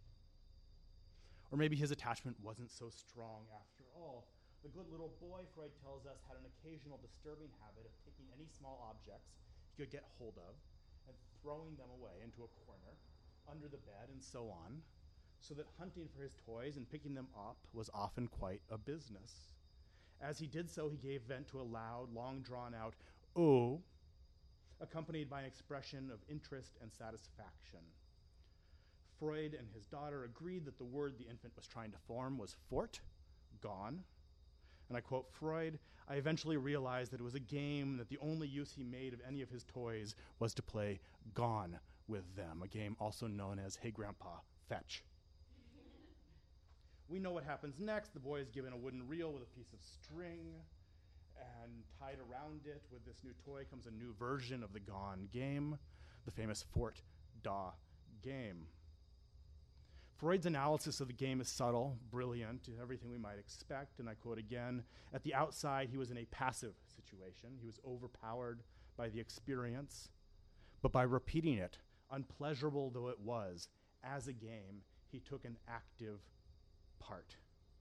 Or maybe his attachment wasn't so strong after all. The good little boy, Freud tells us, had an occasional disturbing habit of taking any small objects he could get hold of and throwing them away into a corner, under the bed, and so on, so that hunting for his toys and picking them up was often quite a business. As he did so, he gave vent to a loud, long drawn-out "oh," accompanied by an expression of interest and satisfaction. Freud and his daughter agreed that the word the infant was trying to form was fort, gone. And I quote Freud, "I eventually realized that it was a game, that the only use he made of any of his toys was to play gone with them," a game also known as "Hey Grandpa, fetch." We know what happens next. The boy is given a wooden reel with a piece of string, and tied around it with this new toy comes a new version of the gone game, the famous Fort Da game. Freud's analysis of the game is subtle, brilliant, everything we might expect, and I quote again, "At the outside, he was in a passive situation. He was overpowered by the experience, but by repeating it, unpleasurable though it was, as a game, he took an active part."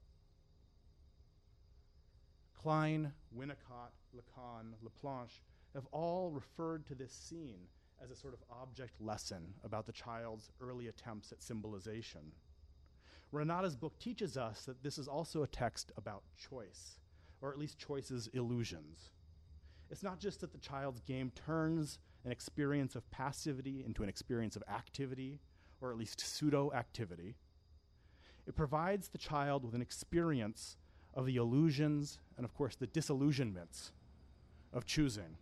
Klein, Winnicott, Lacan, Laplanche have all referred to this scene as a sort of object lesson about the child's early attempts at symbolization. Renata's book teaches us that this is also a text about choice, or at least choice's illusions. It's not just that the child's game turns an experience of passivity into an experience of activity, or at least pseudo-activity. It provides the child with an experience of the illusions and, of course, the disillusionments of choosing.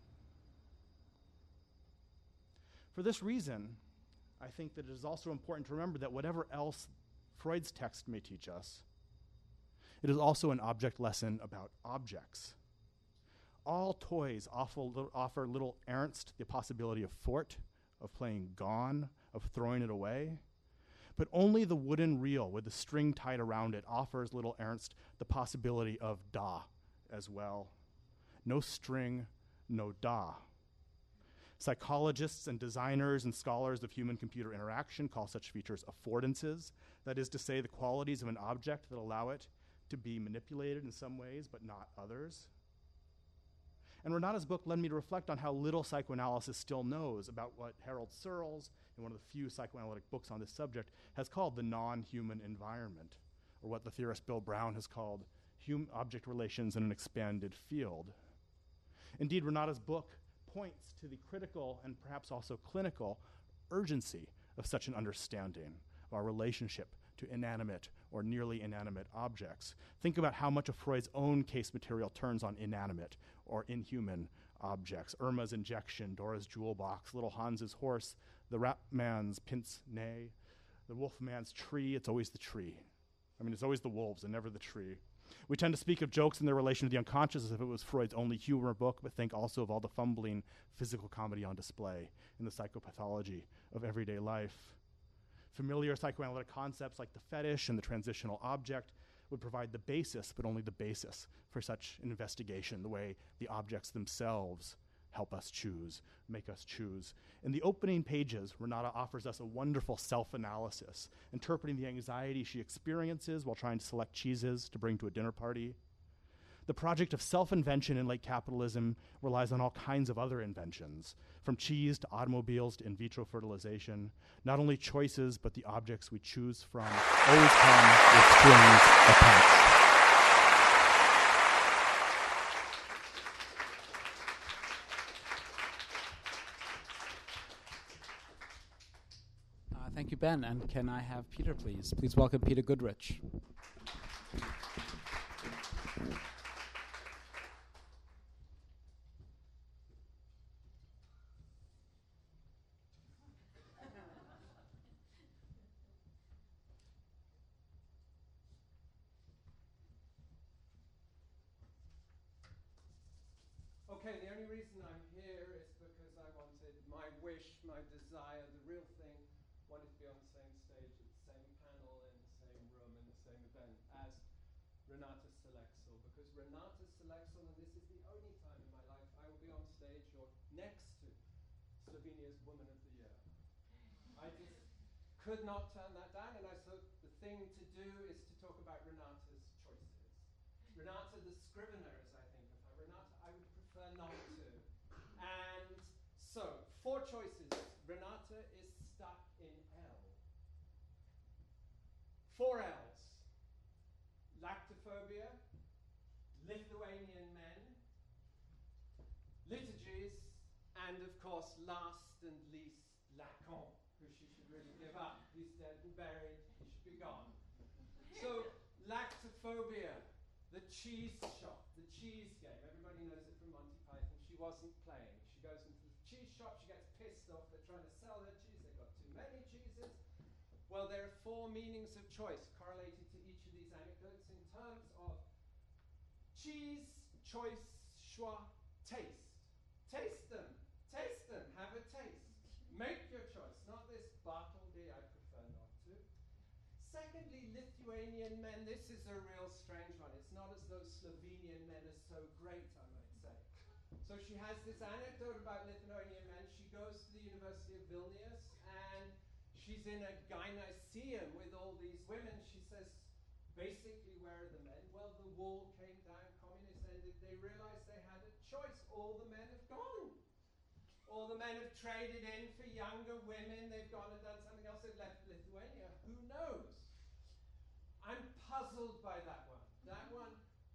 For this reason, I think that it is also important to remember that whatever else Freud's text may teach us, it is also an object lesson about objects. All toys offer little Ernst the possibility of fort, of playing gone, of throwing it away. But only the wooden reel with the string tied around it offers little Ernst the possibility of da as well. No string, no da. Psychologists and designers and scholars of human-computer interaction call such features affordances, that is to say, the qualities of an object that allow it to be manipulated in some ways but not others. And Renata's book led me to reflect on how little psychoanalysis still knows about what Harold Searles, in one of the few psychoanalytic books on this subject, has called the non-human environment, or what the theorist Bill Brown has called object relations in an expanded field. Indeed, Renata's book points to the critical and perhaps also clinical urgency of such an understanding of our relationship to inanimate or nearly inanimate objects. Think about how much of Freud's own case material turns on inanimate or inhuman objects. Irma's injection, Dora's jewel box, little Hans's horse, the rat man's pince nez, the wolf man's tree. It's always the tree. I mean, it's always the wolves and never the tree. We tend to speak of jokes in their relation to the unconscious as if it was Freud's only humor book, but think also of all the fumbling physical comedy on display in the psychopathology of everyday life. Familiar psychoanalytic concepts like the fetish and the transitional object would provide the basis, but only the basis, for such an investigation, the way the objects themselves help us choose, make us choose. In the opening pages, Renata offers us a wonderful self-analysis, interpreting the anxiety she experiences while trying to select cheeses to bring to a dinner party. The project of self-invention in late capitalism relies on all kinds of other inventions, from cheese to automobiles to in vitro fertilization. Not only choices, but the objects we choose from always come with strings attached. Thank you, Ben. And can I have Peter, please? Please welcome Peter Goodrich. Okay, the only reason I'm here is because I wanted my wish, my desire, the real thing, wanted to be on the same stage, at the same panel, in the same room, in the same event as Renata Selexel. Because Renata Selexel, and this is the only time in my life I will be on stage or next to Slovenia's Woman of the Year. I just could not turn that down, and I thought the thing to do is to talk about Renata's choices. Renata the scrivener, as I think of her. Renata, I would prefer not to. And so, 4 choices. Renata is stuck in L. 4 L's. Lactophobia, Lithuanian men, liturgies, and of course, last and least, Lacan, who she should really give up. He's dead and buried, he should be gone. So, lactophobia, the cheese shop, the cheese game. Everybody knows it from Monty Python. She wasn't playing. She goes into the cheese shop, she gets pissed off. They're trying to sell her cheese, they've got too many cheeses. Well, there are 4 meanings of choice correlated to each of these anecdotes in terms of cheese, choice, choix, taste. Taste them, have a taste. Make your choice, not this Bartleby, I prefer not to. Secondly, Lithuanian men, this is a real strange one. It's not as though Slovenian men are so great, I might say. So she has this anecdote about Lithuanian men. She goes to the University of Vilnius and she's in a gynaeceum with all these women. She says, basically, where are the men? Well, the wall came down, communists ended. They realized they had a choice. All the men have gone. All the men have traded in for younger women. They've gone and done something else. They've left Lithuania. Who knows? I'm puzzled by that one. That one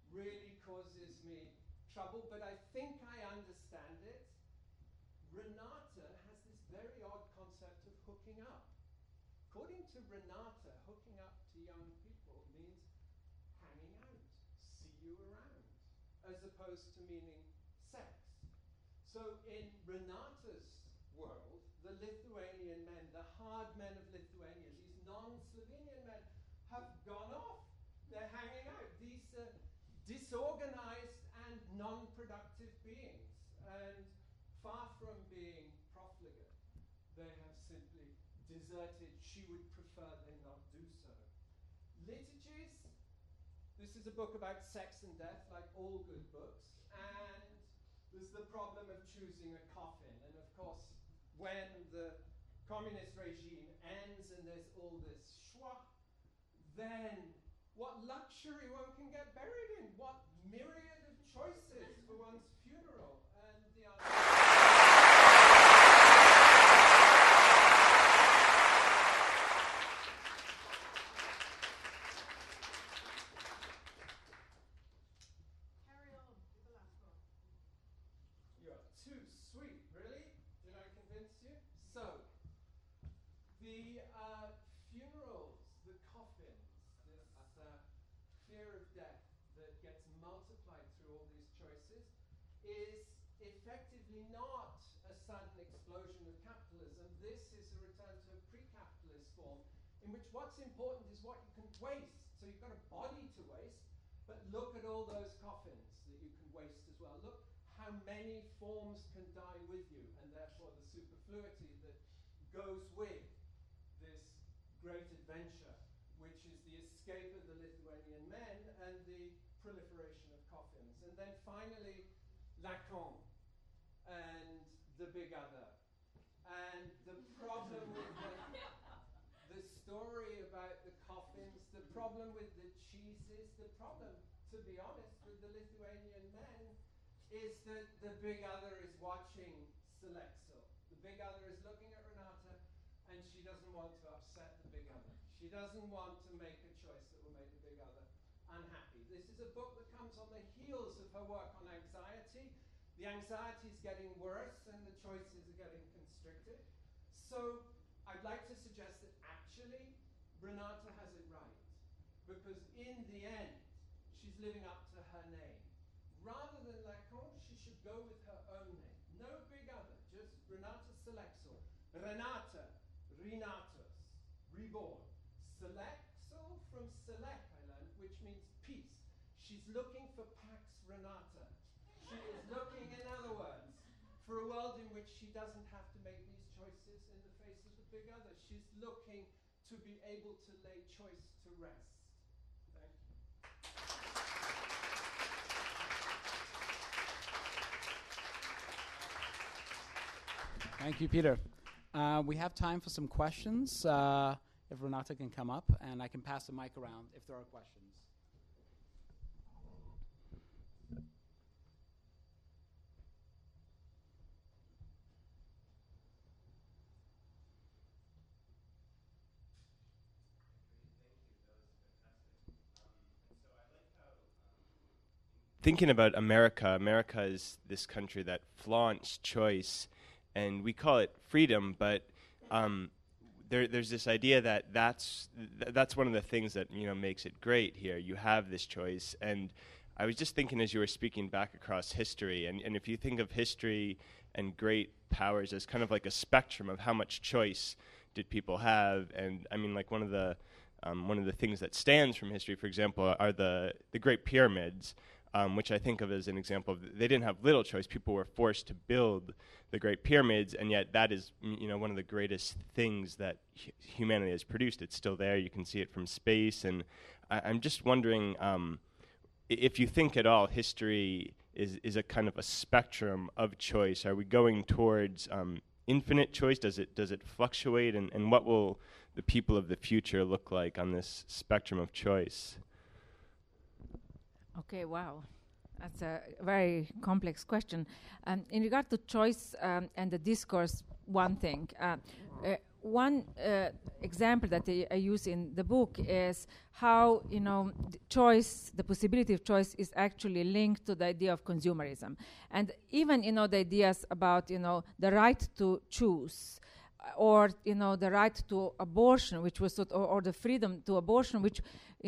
really causes me trouble, but I think I understand it. Renata has this very odd concept of hooking up. According to Renata, hooking up to young people means hanging out, see you around, as opposed to meaning sex. So in Renata's world, the Lithuanian men, the hard men of Lithuania, these non-Slovenian men, have gone off. They're hanging out. These disorganized and non-productive beings. And far from being profligate, they have simply deserted. She would prefer they not do so. Liturgies. This is a book about sex and death, like all good books. And there's the problem of choosing a coffin. And of course, when the communist regime ends and there's all this schwa, then what luxury one can get buried in, what myriad of choices for one's funeral. And the Carry on with the last one. You're too sweet, really? Did I convince you? So, the funerals, the coffins, this fear of death that gets multiplied through all these choices is effectively not a sudden explosion of capitalism. This is a return to a pre-capitalist form in which what's important is what you can waste. So you've got a body to waste, but look at all those coffins that you can waste as well. Look how many forms can die with you, and therefore the superfluity that goes with this great adventure, which is the escape of the Lithuanian men and the proliferation of coffins. And then finally, Lacan and the big other. And the problem with the story about the coffins, the problem with the cheeses, the problem, to be honest, with the Lithuanian men is that the big other is watching Selexo. The big other is looking at Renata, and she doesn't want to upset the big other. She doesn't want to make a choice that will make the big other unhappy. This is a book that comes on the heels of her work on anxiety. The anxiety is getting worse, and the choices are getting constricted. So I'd like to suggest that actually Renata has it right, because in the end, she's living up to her name. Rather than Lacan, she should go with her own name. No big other, just Renata Selexo. Renata, Renatus, reborn. Selexo from Selek, I learned, which means peace. She's looking for Pax Renata. She is looking, in other words, for a world in which she doesn't have to make these choices in the face of the big other. She's looking to be able to lay choice to rest. Thank you. Thank you, Peter. We have time for some questions. If Renata can come up, and I can pass the mic around if there are questions. Thinking about America is this country that flaunts choice, and we call it freedom, but there's this idea that that's one of the things that makes it great here. You have this choice, and I was just thinking as you were speaking back across history, and if you think of history and great powers as kind of like a spectrum of how much choice did people have, and I mean, like one of the things that stands from history, for example, are the Great Pyramids. Which I think of as an example of, they didn't have little choice. People were forced to build the Great Pyramids, and yet that is, one of the greatest things that humanity has produced. It's still there. You can see it from space, and I'm just wondering if you think at all history is a kind of a spectrum of choice. Are we going towards infinite choice? Does it fluctuate, and what will the people of the future look like on this spectrum of choice? Okay, wow. That's a very complex question. In regard to choice and the discourse, one thing. one example that I use in the book is how, choice, the possibility of choice is actually linked to the idea of consumerism. And even, the ideas about, the right to choose, or the right to abortion, which was or the freedom to abortion, which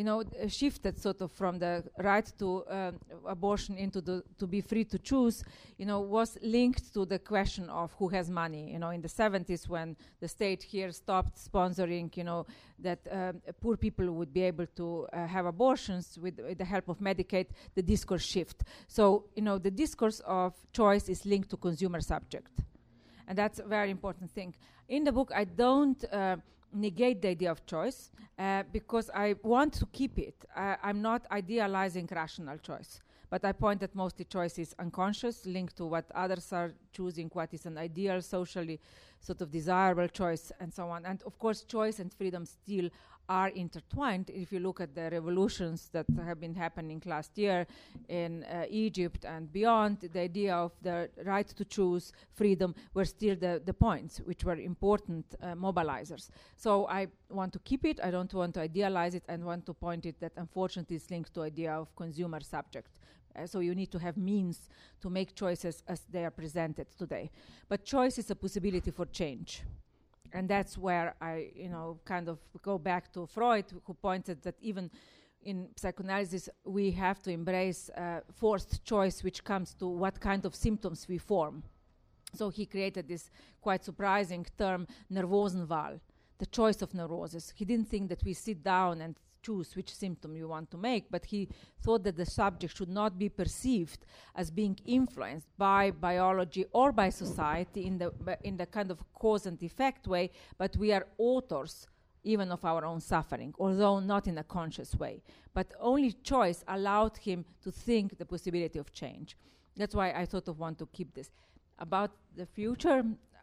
shifted sort of from the right to abortion into the to be free to choose, was linked to the question of who has money. In the 70s, when the state here stopped sponsoring, that poor people would be able to have abortions with the help of Medicaid, the discourse shift. So the discourse of choice is linked to consumer subject. And that's a very important thing. In the book, I don't negate the idea of choice because I want to keep it. I'm not idealizing rational choice, but I point that mostly choice is unconscious, linked to what others are choosing, what is an ideal, socially sort of desirable choice, and so on. And of course, choice and freedom still are intertwined. If you look at the revolutions that have been happening last year in Egypt and beyond, the idea of the right to choose, freedom, were still the points which were important mobilizers. So I want to keep it, I don't want to idealize it, and want to point it that unfortunately it's linked to idea of consumer subject. So you need to have means to make choices as they are presented today. But choice is a possibility for change. And that's where I, kind of go back to Freud, who pointed that even in psychoanalysis, we have to embrace forced choice, which comes to what kind of symptoms we form. So he created this quite surprising term, Nervosenwahl, the choice of neuroses. He didn't think that we sit down and choose which symptom you want to make, but he thought that the subject should not be perceived as being influenced by biology or by society in the kind of cause and effect way, but we are authors even of our own suffering, although not in a conscious way. But only choice allowed him to think the possibility of change. That's why I sort of want to keep this. About the future,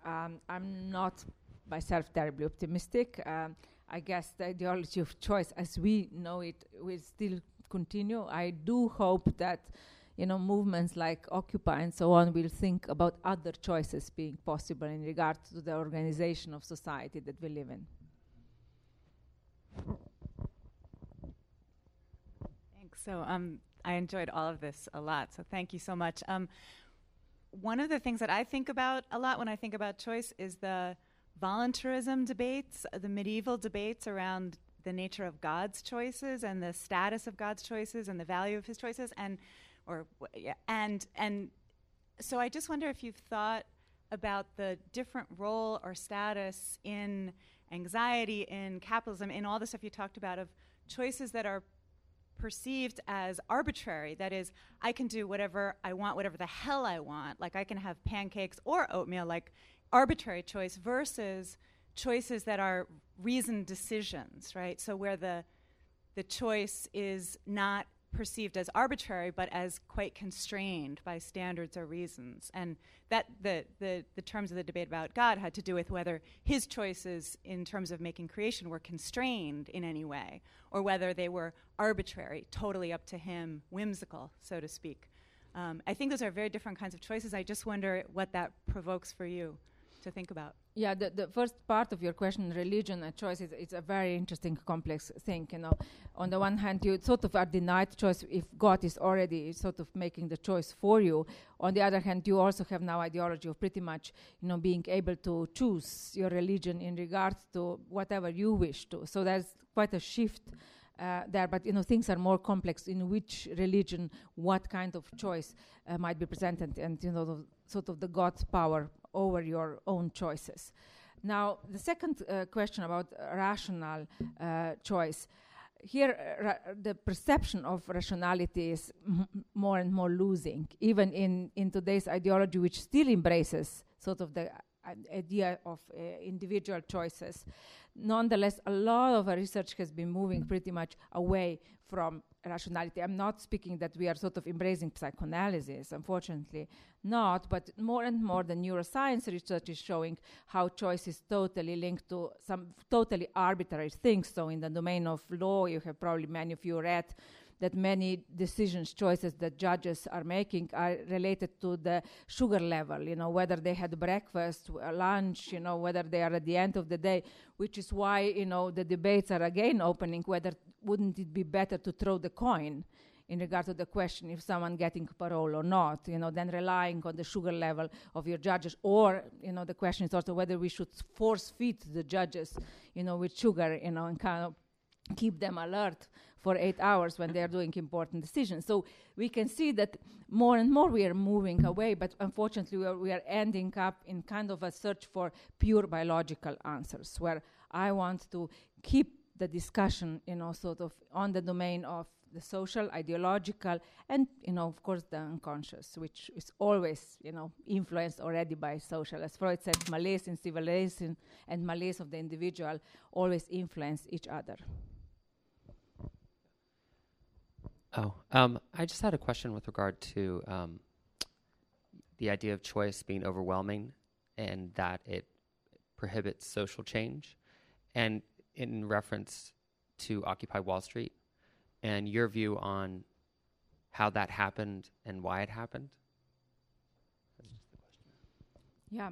I'm not myself terribly optimistic. I guess the ideology of choice as we know it will still continue. I do hope that, movements like Occupy and so on will think about other choices being possible in regard to the organization of society that we live in. Thanks. So I enjoyed all of this a lot, so thank you so much. One of the things that I think about a lot when I think about choice is the voluntarism debates, the medieval debates around the nature of God's choices and the status of God's choices and the value of his choices, and so I just wonder if you've thought about the different role or status in anxiety, in capitalism, in all the stuff you talked about of choices that are perceived as arbitrary. That is, I can do whatever I want, whatever the hell I want. Like I can have pancakes or oatmeal, like arbitrary choice, versus choices that are reasoned decisions, right? So where the choice is not perceived as arbitrary, but as quite constrained by standards or reasons. And that the terms of the debate about God had to do with whether his choices in terms of making creation were constrained in any way, or whether they were arbitrary, totally up to him, whimsical, so to speak. I think those are very different kinds of choices. I just wonder what that provokes for you to think about. Yeah, the first part of your question, religion and choice, it's a very interesting, complex thing. On the one hand, you sort of are denied choice if God is already sort of making the choice for you. On the other hand, you also have now ideology of pretty much, being able to choose your religion in regard to whatever you wish to. So there's quite a shift there, but things are more complex in which religion, what kind of choice might be presented, and sort of the God's power over your own choices. Now, the second question about rational choice. Here, the perception of rationality is more and more losing, even in today's ideology, which still embraces sort of the idea of individual choices. Nonetheless, a lot of research has been moving pretty much away from rationality. I'm not speaking that we are sort of embracing psychoanalysis, unfortunately not, but more and more the neuroscience research is showing how choice is totally linked to some totally arbitrary things. So in the domain of law, you have probably many of you read that many choices that judges are making are related to the sugar level, whether they had breakfast, lunch, whether they are at the end of the day, which is why, the debates are again opening whether wouldn't it be better to throw the coin in regard to the question if someone getting parole or not, than relying on the sugar level of your judges. Or, the question is also whether we should force feed the judges, with sugar, and kind of keep them alert for 8 hours when they are doing important decisions. So we can see that more and more we are moving away, but unfortunately we are ending up in kind of a search for pure biological answers, where I want to keep the discussion, sort of on the domain of the social, ideological, and, of course, the unconscious, which is always, influenced already by social. As Freud said, malaise in civilization and malaise of the individual always influence each other. I just had a question with regard to the idea of choice being overwhelming and that it prohibits social change, and in reference to Occupy Wall Street, and your view on how that happened and why it happened? Yeah,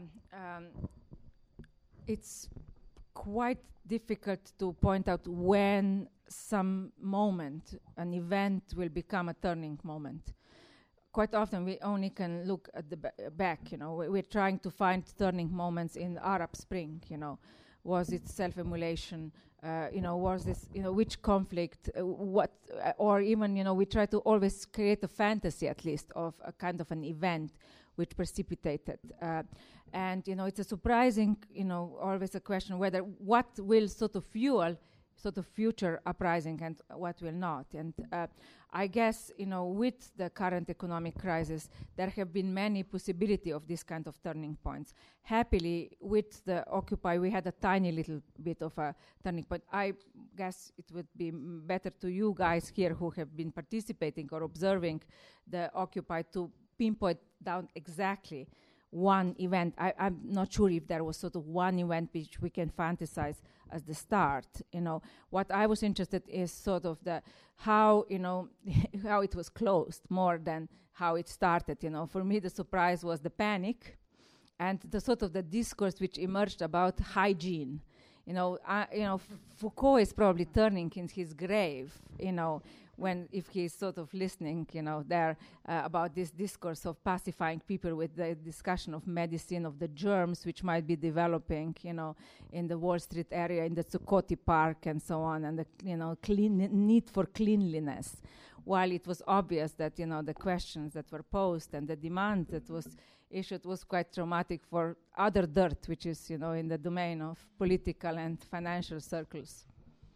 it's quite difficult to point out when some moment, an event will become a turning moment. Quite often we only can look at the back, we're trying to find turning moments in the Arab Spring, Was it self-emulation? Was this, which conflict, or even, we try to always create a fantasy, at least, of a kind of an event which precipitated. And, it's a surprising, always a question whether what will sort of fuel sort of future uprising and what will not. And I guess, with the current economic crisis, there have been many possibility of this kind of turning points. Happily, with the Occupy, we had a tiny little bit of a turning point. I guess it would be better to you guys here who have been participating or observing the Occupy to pinpoint down exactly one event. I'm not sure if there was sort of one event which we can fantasize as the start. What I was interested is sort of how how it was closed more than how it started. For me the surprise was the panic and the sort of the discourse which emerged about hygiene. Foucault is probably turning in his grave, if he's sort of listening, there about this discourse of pacifying people with the discussion of medicine, of the germs which might be developing, in the Wall Street area, in the Zuccotti Park and so on, and the need for cleanliness. While it was obvious that, the questions that were posed and the demand that was issued was quite traumatic for other dirt, which is, in the domain of political and financial circles.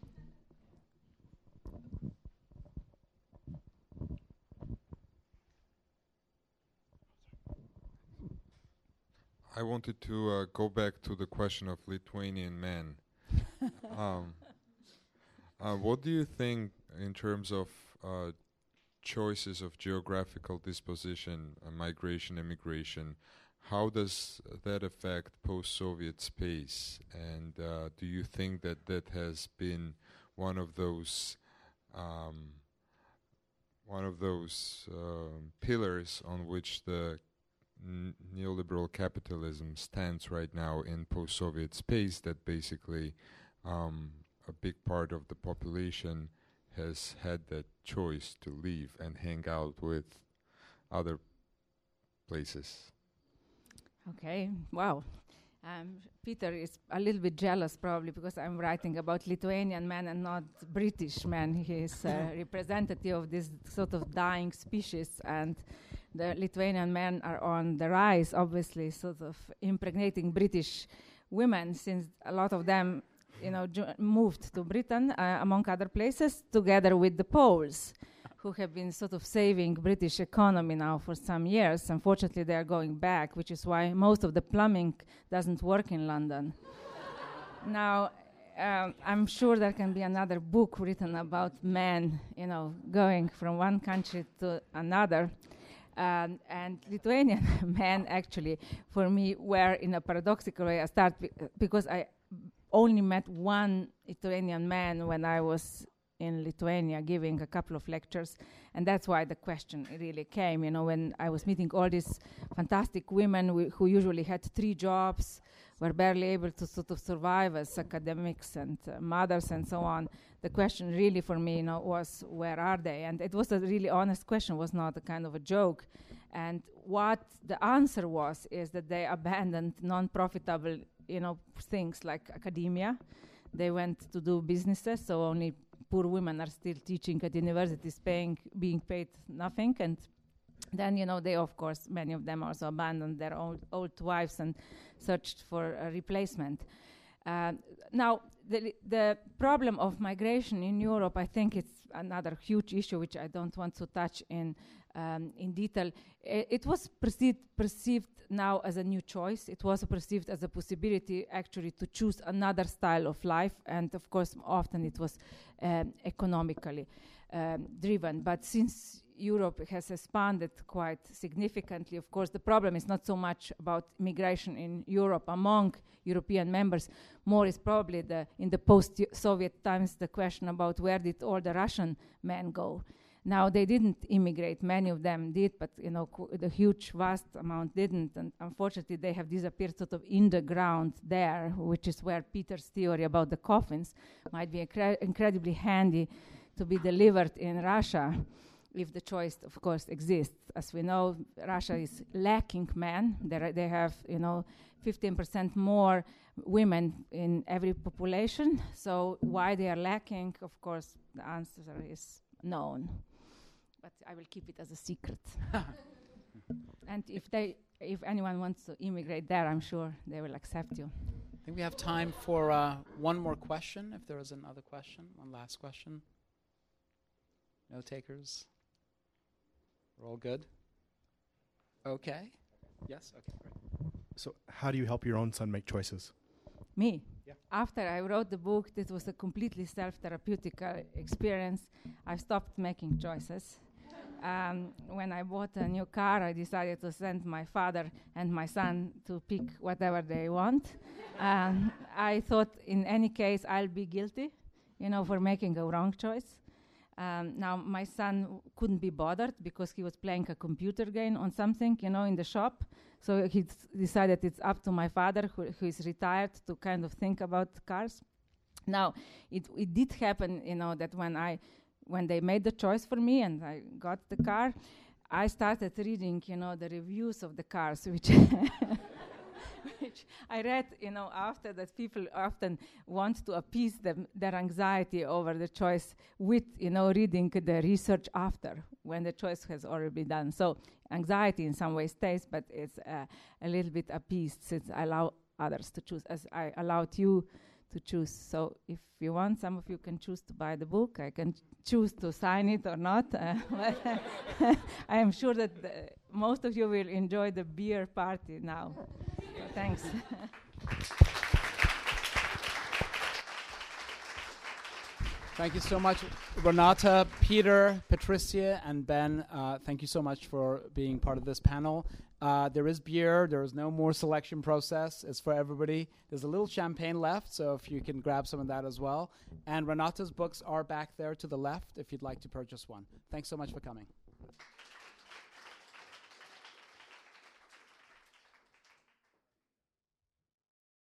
I wanted to go back to the question of Lithuanian men. What do you think in terms of choices of geographical disposition, migration, immigration? How does that affect post-Soviet space? And do you think that that has been one of those pillars on which the neoliberal capitalism stands right now in post-Soviet space, that basically a big part of the population has had that choice to leave and hang out with other places? Okay, wow. Peter is a little bit jealous probably because I'm writing about Lithuanian men and not British men. He is representative of this sort of dying species, and the Lithuanian men are on the rise, obviously, sort of impregnating British women, since a lot of them, moved to Britain, among other places, together with the Poles, who have been sort of saving British economy now for some years. Unfortunately, they are going back, which is why most of the plumbing doesn't work in London. Now, I'm sure there can be another book written about men, going from one country to another. And Lithuanian men, actually, for me, were in a paradoxical way. I start because I only met one Lithuanian man when I was in Lithuania giving a couple of lectures, and that's why the question really came. When I was meeting all these fantastic women who usually had 3 jobs, were barely able to sort of survive as academics and mothers and so on. The question really for me, was where are they? And it was a really honest question, was not a kind of a joke. And what the answer was is that they abandoned non-profitable, things like academia. They went to do businesses, so only poor women are still teaching at universities, being paid nothing. And then, they, of course, many of them also abandoned their old wives and searched for a replacement. Now, the problem of migration in Europe, I think it's another huge issue which I don't want to touch in detail. It was perceived now as a new choice. It was perceived as a possibility actually to choose another style of life, and of course often it was economically driven. But since Europe has expanded quite significantly, of course the problem is not so much about migration in Europe among European members, more is probably in the post-Soviet times the question about where did all the Russian men go. Now, they didn't immigrate, many of them did, but the huge, vast amount didn't, and unfortunately they have disappeared sort of in the ground there, which is where Peter's theory about the coffins might be incredibly handy to be delivered in Russia, if the choice, of course, exists. As we know, Russia is lacking men. They have, 15% more women in every population. So why they are lacking, of course, the answer is known. But I will keep it as a secret. And if anyone wants to immigrate there, I'm sure they will accept you. I think we have time for one more question, if there is another question, one last question. No takers? We're all good? Okay. Yes? Okay, great. So how do you help your own son make choices? Me? Yeah. After I wrote the book, this was a completely self-therapeutic experience. I stopped making choices. When I bought a new car, I decided to send my father and my son to pick whatever they want. I thought, in any case, I'll be guilty, for making a wrong choice. Now, my son couldn't be bothered because he was playing a computer game on something, in the shop. So he decided it's up to my father, who is retired, to kind of think about cars. Now, it did happen, that when they made the choice for me and I got the car, I started reading, the reviews of the cars, which which I read, after that people often want to appease their anxiety over the choice with, reading the research after, when the choice has already been done. So anxiety in some way stays, but it's a little bit appeased since I allow others to choose, as I allowed you to choose. So if you want, some of you can choose to buy the book. I can choose to sign it or not. I am sure that most of you will enjoy the beer party now. Thanks. Thank you so much, Renata, Peter, Patricia, and Ben. Thank you so much for being part of this panel. There is beer. There is no more selection process. It's for everybody. There's a little champagne left, so if you can grab some of that as well. And Renata's books are back there to the left if you'd like to purchase one. Thanks so much for coming.